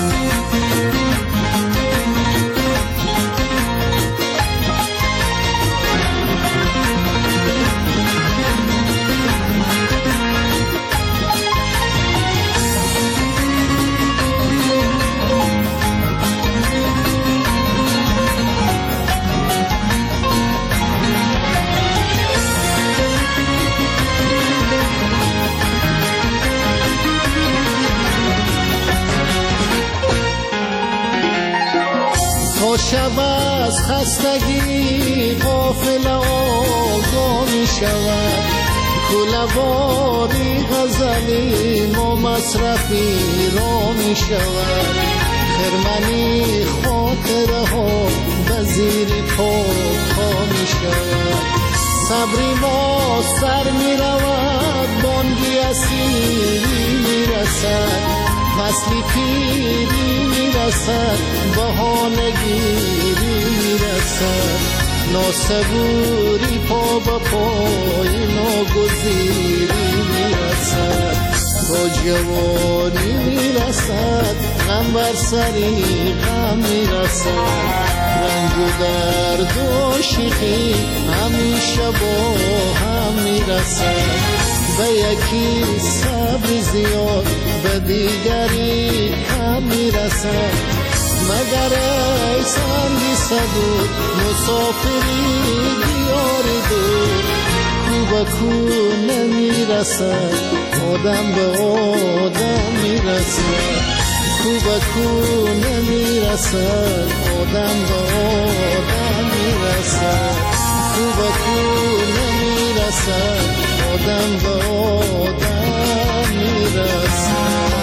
شب از خستگی غافل آگاه می شود کله‌واری غزلی ما مصرفی را می شود خرمنی خاطره ها به زیر پا پا می شود صبری ما سر می رود بانگی اسیری می رسد فصلی پیری میرسد بهانگیری میرسد ناسبوری پا به پای ناگزیری میرسد با جوانی میرسد غم بر سری غم میرسد رنج و درد و شیخی همیشه با هم میرسد به یکی صبر زیاد به دیگری کم میرسد مگر ای سنگی صبور مسافری دیاری دور کو به کو نمیرسد آدم به آدم میرسد کو به کو نمیرسد آدم به آدم میرسد کو به کو نمیرسد آدم به آدم میرسد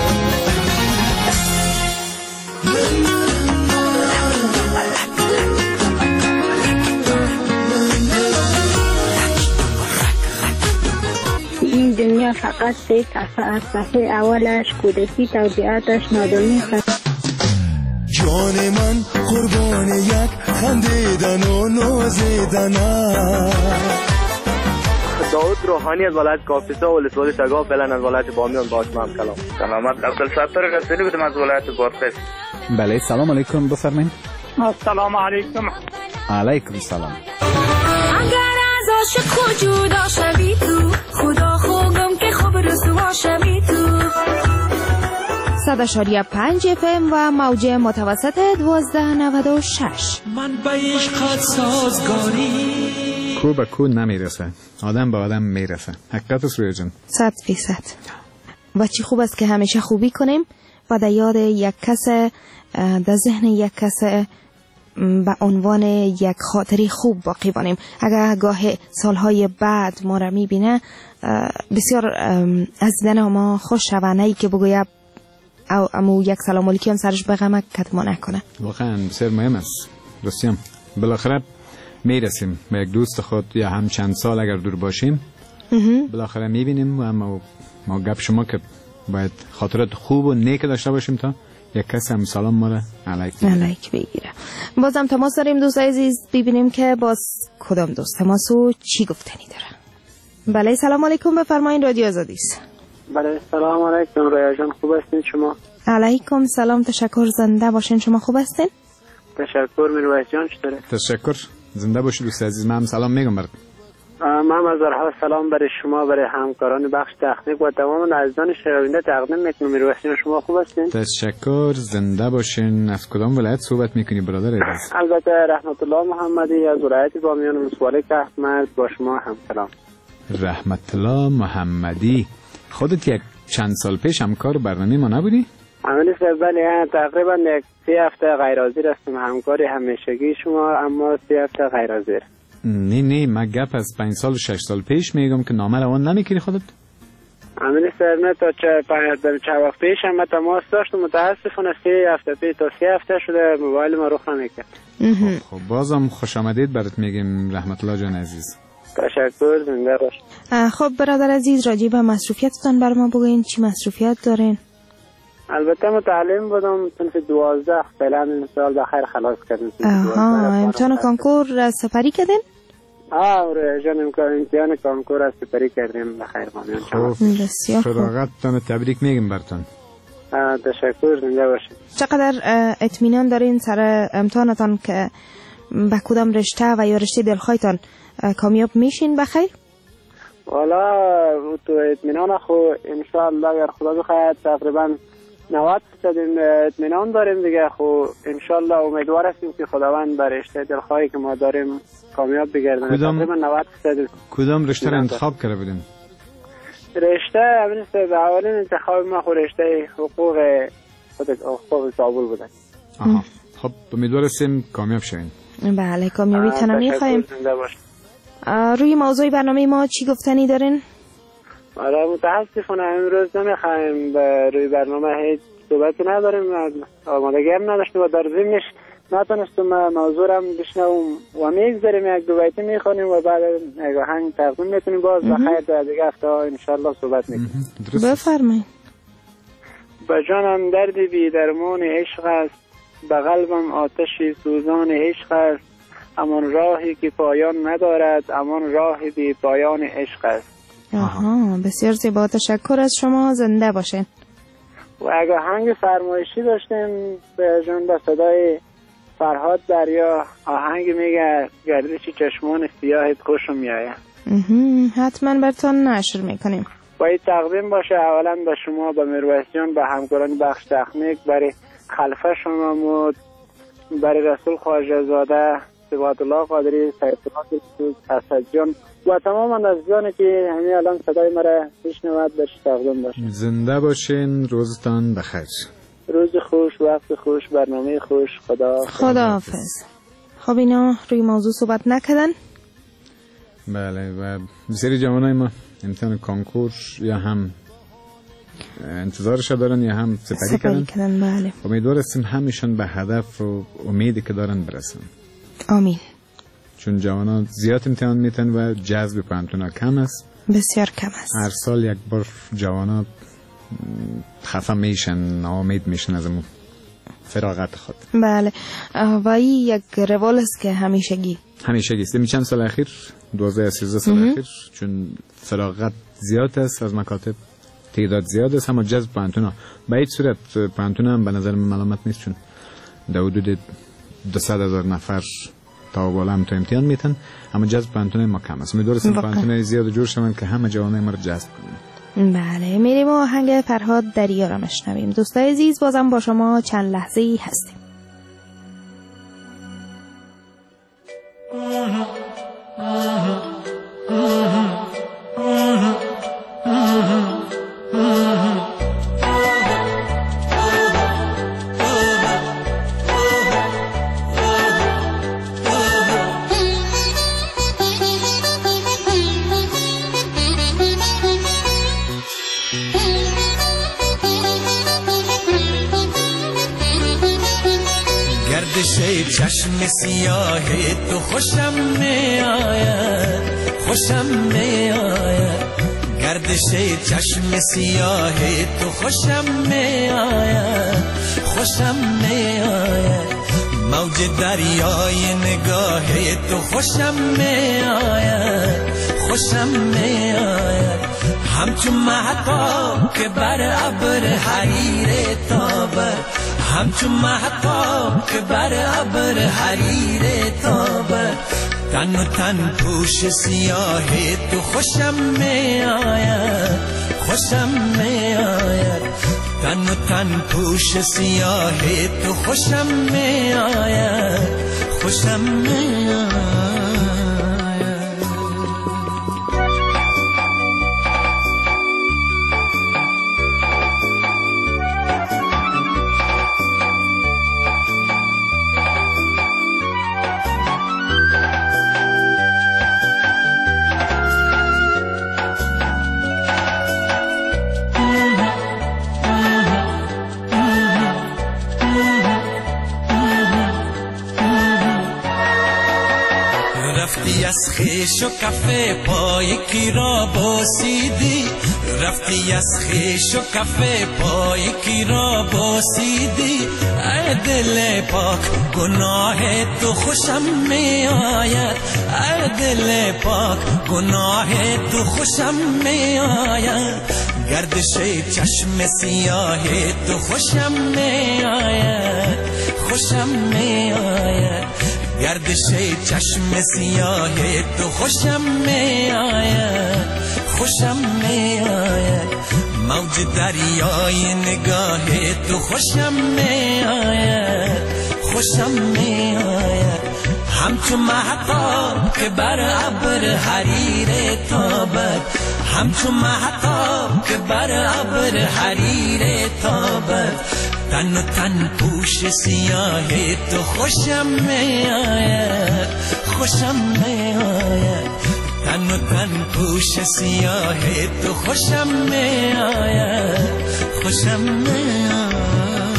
این دنیا فقط سه صفحه از صفحه اولش کودکی توضیحاتش نادانی جان من قربان یک خندیدن و نازیدن داود روحانی از ولایت کاپیسا و ولسوالی شگاه فعلا از ولایت بامیان باش من کلام سلامت عبدالستار قصیری بودم از ولایت بادغیس. بله سلام علیکم بفرمایید. السلام علیکم. علیکم سلام. اگر از عاشق جدا شوی تو خدا خوگم که خوب رسوا شوی تو صد اشاریه پنج اف ام و موج متوسط دوازده نود و شش. من به عشقت سازگاری کو به کو نمیرسه آدم به آدم میرسه. حقیقت است روی جان صد فیصد. و چی خوب است که همیشه خوبی کنیم و در یاد یک کس در ذهن یک کس به عنوان یک خاطری خوب باقی بانیم. اگر گاه سالهای بعد ما را میبینه بسیار از دیدن ما خوش شوانه ای که بگویه او امو یک سلام علیکی هم سرش بغمه کتما نکنه. واقعا بسیار مهم است رستیم. بالاخره میرسیم به یک دوست خود یا هم چند سال اگر دور باشیم بالاخره میبینیم و اما ما گپ شما که باید خاطرات خوب و نیک داشته باشیم تا یک کس هم سلام ما را علیک علیک بگیره. بازم تماس داریم دوست عزیز ببینیم که باز کدام دوست تماس و چی گفتنی داره. بله سلام علیکم بفرمایید رادیو آزادی است. بله سلام علیکم رویا جان خوب هستین شما؟ علیکم سلام تشکر زنده باشین شما خوب هستین؟ تشکر میرویس جان چطوره؟ تشکر زنده باشید دوست عزیز. من سلام میگم برات. من از راه سلام برای شما برای همکاران بخش تکنیک و تمام عزیزان شنونده تقدیم میکنم. میرویس جان شما خوب هستین؟ تشکر زنده باشین. از کدام ولایت صحبت میکنی برادر عزیز؟ البته رحمت الله محمدی از ولایت بامیان ولسوالی کهمرد با شما هم سلام. رحمت الله محمدی خودت یک چند سال پیش همکار برنامه ما نبودی؟ عملی بله تقریبا یک سی هفته غیر حاضر هستم همکاری همیشگی شما اما سی هفته غیر حاضر. نه نه من گپ از پنج سال و شش سال پیش میگم که نامه روان نمیکنی خودت؟ امیر صاحب نه تا چه پنج چه وقت پیش هم تماس داشتم، متاسفانه سه هفته پیش تا سه هفته شده موبایل ما رخ نمیکرد. خب بازم خوش آمدید برات میگیم رحمت الله جان عزیز. تشکر، زنده باش. خب برادر عزیز، راجع به مصروفیتتان بر ما بگوین، چی مصروفیت دارین؟ البته متعلم بودم صنف دوازده، فعلا این سال بخیر خلاص کردیم. آها، امتحان کانکور سپری کردین؟ آه جان امتحان کانکور از سپری کردیم بخیر مامیان. خب بسیار خوب. فراغتتان تبریک میگیم برتون. تشکر، زنده باشید. چقدر اطمینان دارین سر امتحانتان که به کدام رشته و یا رشته دلخواهتان کامیاب میشین بخیر؟ والا تو اطمینان خو ان شاء الله اگر خدا بخواهد تقریبا نود درصد اطمینان داریم دیگه. خو ان شاء الله امیدوار هستیم که خداوند بر رشته دلخواهی که ما داریم کامیاب بگردونه. تقریبا نود درصد. کدام رشته رو انتخاب کرده بودین؟ رشته اولین به اولین انتخاب ما خو رشته حقوق خود حقوق کابل بوده. آها، خب امیدوار هستیم کامیاب شوین. بله، کامیابی تنها می‌خوایم. روی موضوع برنامه ما چی گفتنی دارین؟ آره متاسفانه امروز نمیخوایم روی برنامه هیچ صحبتی نداریم، آمادگی هم نداشتیم و در ضمنش نتونستم موضوع رو بشنوم و میگذاریم یک دو بیتی میخوانیم و بعد یک آهنگ تقدیم میکنیم باز بخیر در دیگه هفته ها انشالله صحبت میکنیم. بفرمایید. به جانم دردی بی درمان عشق است، به قلبم آتشی سوزان عشق است، امان راهی که پایان ندارد، امان راهی بی پایان عشق است. آها، بسیار زیبا، تشکر از شما، زنده باشین. و اگه آهنگ فرمایشی داشتیم به جان به صدای فرهاد دریا، آهنگ میگه گردش چشمان سیاهت خوشم میآید. حتما براتون نشر میکنیم. باید تقدیم باشه اولا به شما، به میرویسیان، به همکاران بخش تکنیک، برای خلفه شما مود، برای رسول خواجه زاده، صفات الله قادری، سید الله اسد جان و تمام عزیزانی که همین الان صدای مرا میشنوند بهش تقدیم باشه. زنده باشین، روزتان بخیر. روز خوش، وقت خوش، برنامه خوش. خدا خداحافظ. خب اینا روی موضوع صحبت نکردن؟ بله، و بسیاری جوانای ما امتحان کانکور یا هم انتظارش دارن یا هم سپری کردن. کردن بله. امیدوار هستیم همیشون به هدف و امیدی که دارن برسن. آمین. چون جوانا زیاد امتحان میتن و جذب پانتونا کم است. بسیار کم است. هر سال یک بار جوانا خفه میشن، ناامید میشن از اون فراغت خود. بله، و این یک روال است که همیشگی همیشگی است. می چند سال اخیر، دوازده سیزده سال اخیر، چون فراغت زیاد است از مکاتب، تعداد زیاد است، اما جذب پانتونا به هیچ صورت پانتونا هم به نظر من ملامت نیست، چون در حدود دویست هزار نفر تا بالا هم تو امتحان میتن، اما جذب پانتونا ما کم است. امیدوارم پانتونا زیاد جور شون که همه جوانای ما رو جذب کنن. بله، میریم و آهنگ فرهاد دریا را میشنویم. دوستای عزیز، بازم با شما چند لحظه ای هستیم. چشم سیاه تو خوشم می آید، خوشم می آید، گردش چشم سیاه تو خوشم می آید، خوشم می آید، موج دریای نگاه تو خوشم می آید، خوشم می آید، همچون مهتاب که بر ابر حریر تابد، همچون مهتاب که بر ابر حریر تابد، تن و تن پوش سیاه تو خوشم می آید، خوشم می آید، تن و تن پوش سیاه تو خوشم می آید، خوشم می آید. خیش و کفه پای کی را بوسیدی رفتی از خیش و کفه پای کی را بوسیدی ای دل پاک گناه تو خوشم می آید ای دل پاک گناه تو خوشم می آید گردش چشم سیاه تو خوشم می آید خوشم می آید گردش چشم سیاه تو خوشم می آید خوشم می آید موج دریای نگاه تو خوشم می آید خوشم می آید همچون مهتاب که بر ابر حریر تابد همچون مهتاب که بر ابر حریر تابد تن و تن پوش سیاه تو خوشم می آید خوشم می آید تن و تن پوش سیاه تو خوشم می آید خوشم می آید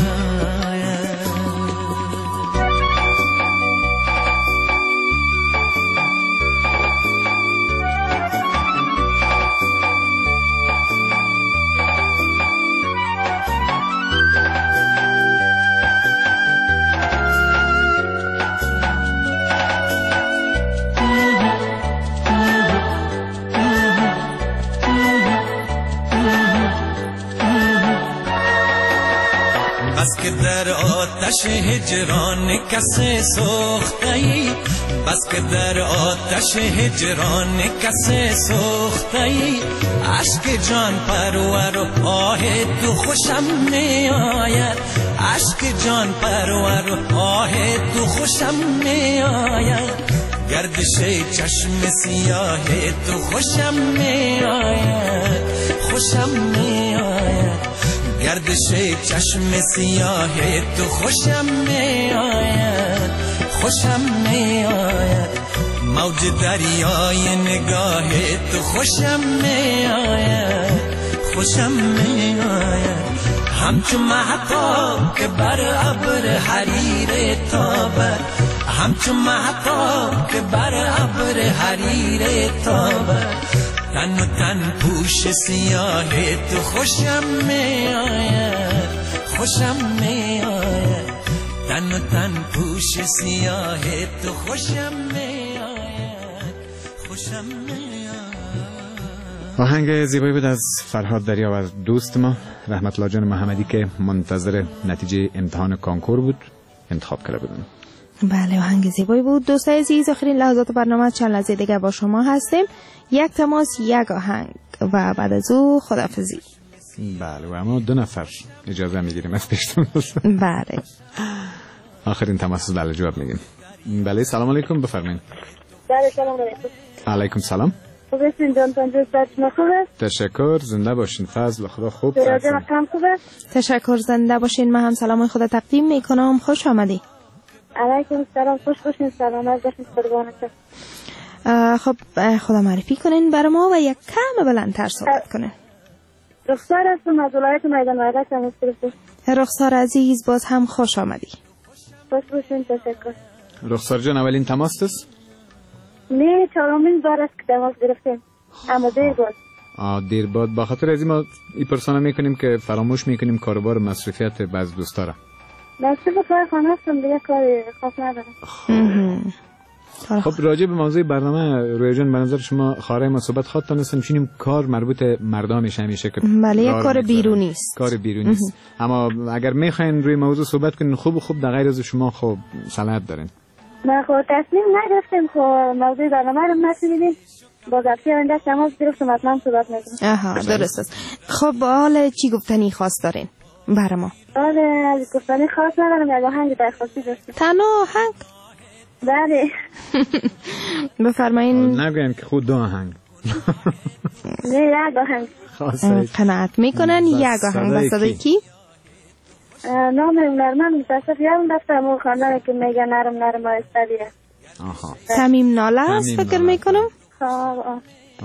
بس که در آتش هجران کس سوخته‌ای بس که در آتش هجران کس سوخته‌ای عشق جان پرور و آه تو خوشم می آید عشق جان پرور و آه تو خوشم می آید گردش چشم سیاه تو خوشم می آید خوشم می آید گردش چشم سیاه تو خوشم می آید خوشم می آید موج دریای نگاه تو خوشم می آید خوشم می آید همچون مهتاب که بر ابر حریر تابد همچون مهتاب که بر ابر حریر تابد تن و تن پوش سیاه تو خوشم می آید خوشم می آید تن و تن پوش سیاه تو خوشم می آید خوشم می آید آهنگ زیبایی بود از فرهاد دریاور دوست ما رحمت الله جان محمدی که منتظر نتیجه امتحان کانکور بود انتخاب کرده بودن. بله آهنگ زیبایی بود. دوستای عزیز آخرین لحظات برنامه چند لحظه دیگه با شما هستیم. یک تماس یک آهنگ و بعد از او خداحافظی. بله و اما دو نفر اجازه میگیریم از پیشتون. بله آخرین تماس بله جواب میگیم. بله سلام علیکم بفرمایید. بله سلام علیکم. علیکم سلام. خوب هستین جان پنجاه شما خوب است؟ تشکر زنده باشین فضل خدا خوب برادر هم خوب است؟ تشکر زنده باشین. من هم سلام خدا تقدیم میکنم. خوش آمدی. علیکم سلام خوش باشین سلامت باشین قربانتون. خب خدا معرفی کنین برای ما و یک کم بلندتر صحبت کنین. رخسار هستم از ولایت میدان وحدت تماس. رخسار عزیز باز هم خوش آمدی. خوش باشین تشکر. رخسار جان اولین تماس است؟ نه چهارمین بار است که تماس گرفتیم اما دیر بود. آه دیر بود با خاطر از این ما این پرسانه میکنیم که فراموش میکنیم کاروبار مصرفیت بعض دوستا را. نصیب کار خانه هستم دیگه کاری خاص ندارم. خب راجع به موضوع برنامه روی جان به نظر شما خاره ما صحبت خواهد هستیم چینیم کار مربوط مردا میشه همیشه که بله یک کار بیرونی است. کار بیرونی است. اما اگر میخواین روی موضوع صحبت کنین خوب خوب در غیر از شما خب صلاحیت دارین. ما خود تصمیم نگرفتیم خب موضوع برنامه رو نشنیدیم با گپی آینده تماس گرفتم حتما صحبت میکنم. آها درست است. خب حالا چی گفتنی خواست دارین برای ما؟ آره گفتنی خاص ندارم یک آهنگ درخواستی داشتم. تنها آهنگ؟ بله. بفرمایین. نگوین که خود دو آهنگ. نه یک آهنگ. قناعت میکنن یک آهنگ به صدای کی؟ نام هنرمند متصف یادم رفته همون خواندن که میگه نرم نرم آهسته‌ایه. آها. صمیم ناله است فکر میکنم. آه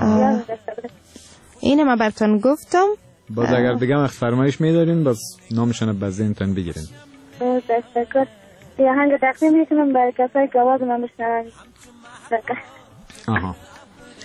اینه من براتون گفتم. باز اگر دیگه وقت فرمایش میدارین باز نامشون بزنتون بگیرین. تشکر. یه آهنگ تقدیم میکنم برای کسایی که آواز من بشنون. آها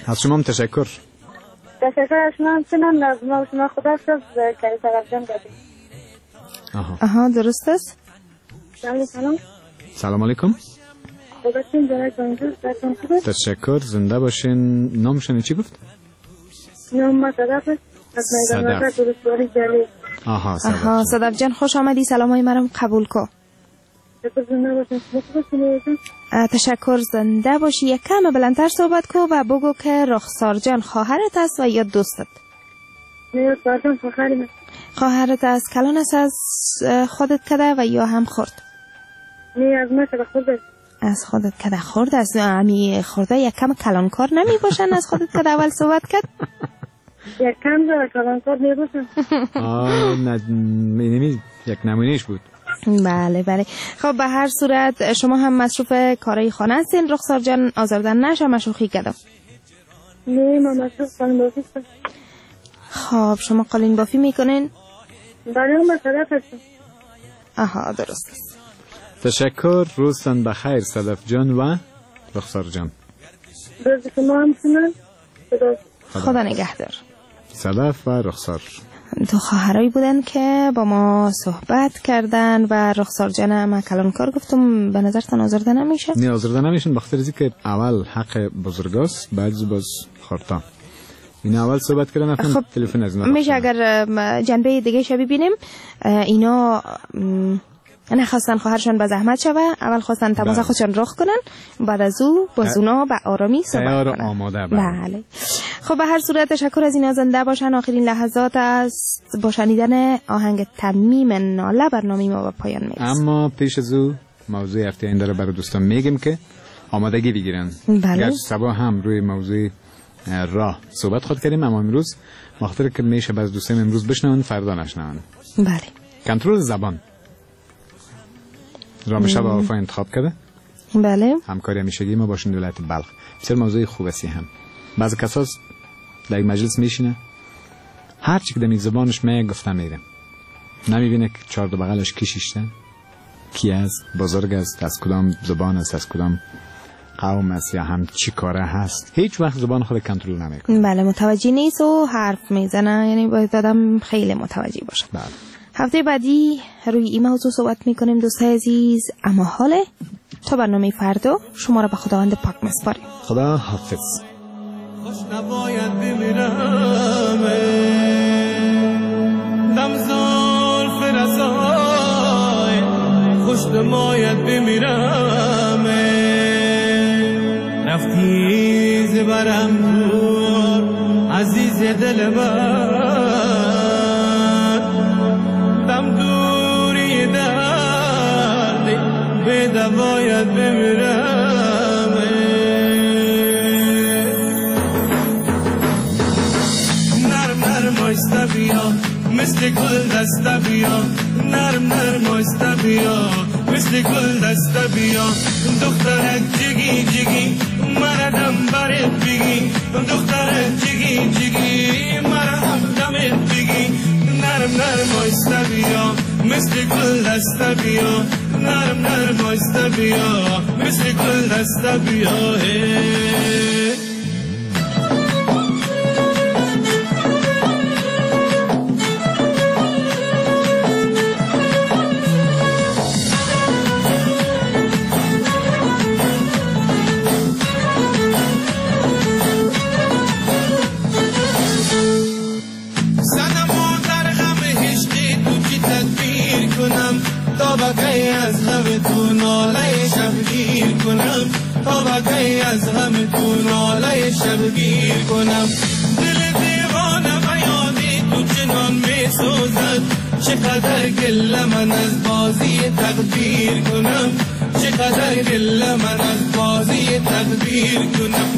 از شما هم تشکر. تشکر از شما همچنان از ما شما خدا شد که سلام کردیم. آها آها درست است. سلام سلام. سلام علیکم. خودتون جناب کنجوس درتون خوبه؟ تشکر. زنده باشین. نامشون چی گفت؟ نام ما صدف است. از میدان وقت درستواری جلی. آها صدف. آها صدف جان خوش آمدی. سلام های مرم قبول کن. تشکر زنده باشین. تشکر زنده باشی. یک کم بلندتر صحبت کن و بگو که رخسار جان خواهرت است و یا دوستت؟ نه رخسار جان خواهرم است. خواهرت از کلان است از خودت کده و یا هم خورد؟ نه از ما کده خورد است. از خودت کده خورد است. امی خورده یک کم کلانکار نمی باشن از خودت کده اول صحبت کرد؟ یک کم در کلانکار نمی باشن. آه نه یک نمونهش بود. بله بله. خب به هر صورت شما هم مصروف کارهای خانه هستین رخسار جان؟ آزردن نشه مشوخی کردم. نه ما مصروف قالین بافی هستم. خب شما قالین بافی میکنین؟ بله ما صدف هستم. آها درست است. تشکر. روزتان بخیر صدف جان و رخسار جان. روز شما همچنان. خدا خدا نگهدار. صدف و رخسار دو خواهرایی بودن که با ما صحبت کردن و رخسار جان هم کلانکار گفتم. به نظرتان آزرده نمیشه؟ نه آزرده نمیشن بخاطر از اینکه اول حق بزرگاست بعد باز خورتا. این اول صحبت کردن افهم خب تلفن از اینا میشه اگر جنبه دیگه شبی بینیم. اینا نخواستن خواهرشان به زحمت شوه. اول خواستن تماس خودشان رخ کنن بعد از او با زونا به آرامی صحبت کنن. آماده بله. خب به هر صورت تشکر از اینا. زنده باشن. آخرین لحظات است با شنیدن آهنگ تمیم ناله برنامه ما به پایان میرسه. اما پیش از او موضوع هفته آینده رو برای دوستان میگیم که آمادگی بگیرن. بله. گرچه صبح هم روی موضوع راه صحبت خود کردیم اما امروز مخاطر که میشه باز دوستان امروز بشنون فردا نشنون. بله. کنترل زبان رامشب آفا انتخاب کرده. بله. همکاری همیشگی ما باشین ولایت بلخ. بسیار موضوع خوب است. هم بعضی کسا در مجلس میشینه هر چی که در زبانش میگه گفته میره. نمیبینه که چهار دو بغلش کی شیشته، کی است، بزرگ است، از کدام زبان است، از کدام قوم است یا هم چی کاره هست. هیچ وقت زبان خود کنترل نمیکنه. بله متوجه نیست و حرف میزنه. یعنی باید آدم خیلی متوجه باشه. بله. هفته بعدی روی این موضوع صحبت میکنیم دوستای عزیز. اما حاله تا برنامه فردا شما را به خداوند پاک میسپاریم. خدا حافظ. خوش نباید بمیرم دمزار فرزای خوش نباید بمیرم رفتی زبرم دور عزیز دل من دم دوری دردی به دواید بمیرم نرم نرم آیسته بیا مثل گل دسته بیا نرم نرم آیسته بیا مثل گل دسته بیا دخترک جگی جگی مردم برت بگی دخترک جگی جگی مردم دمت بگی نرم نرم آیسته بیا مثل گل دسته بیا نرم نرم آیسته بیا مثل گل دسته بیا بقی از غم تو ناله شبگیر کنم تا بقی از غم تو ناله شبگیر کنم دل دیوانه بیادی تو چنان می سوزد چقدر گله من از بازی تقدیر کنم چقدر گله من از بازی تقدیر کنم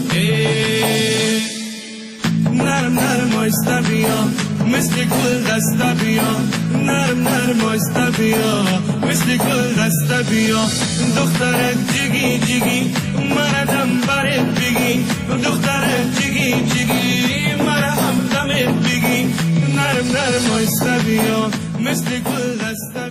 نرم نرم آیسته بیا مثل گل دسته بیا نرم نرم آیسته بیا مثل گل دسته بیا دخترک جگی جگی مردم برت بگی دخترک جگی جگی مردم دمت بگی نرم نرم آیسته بیا مثل گل دسته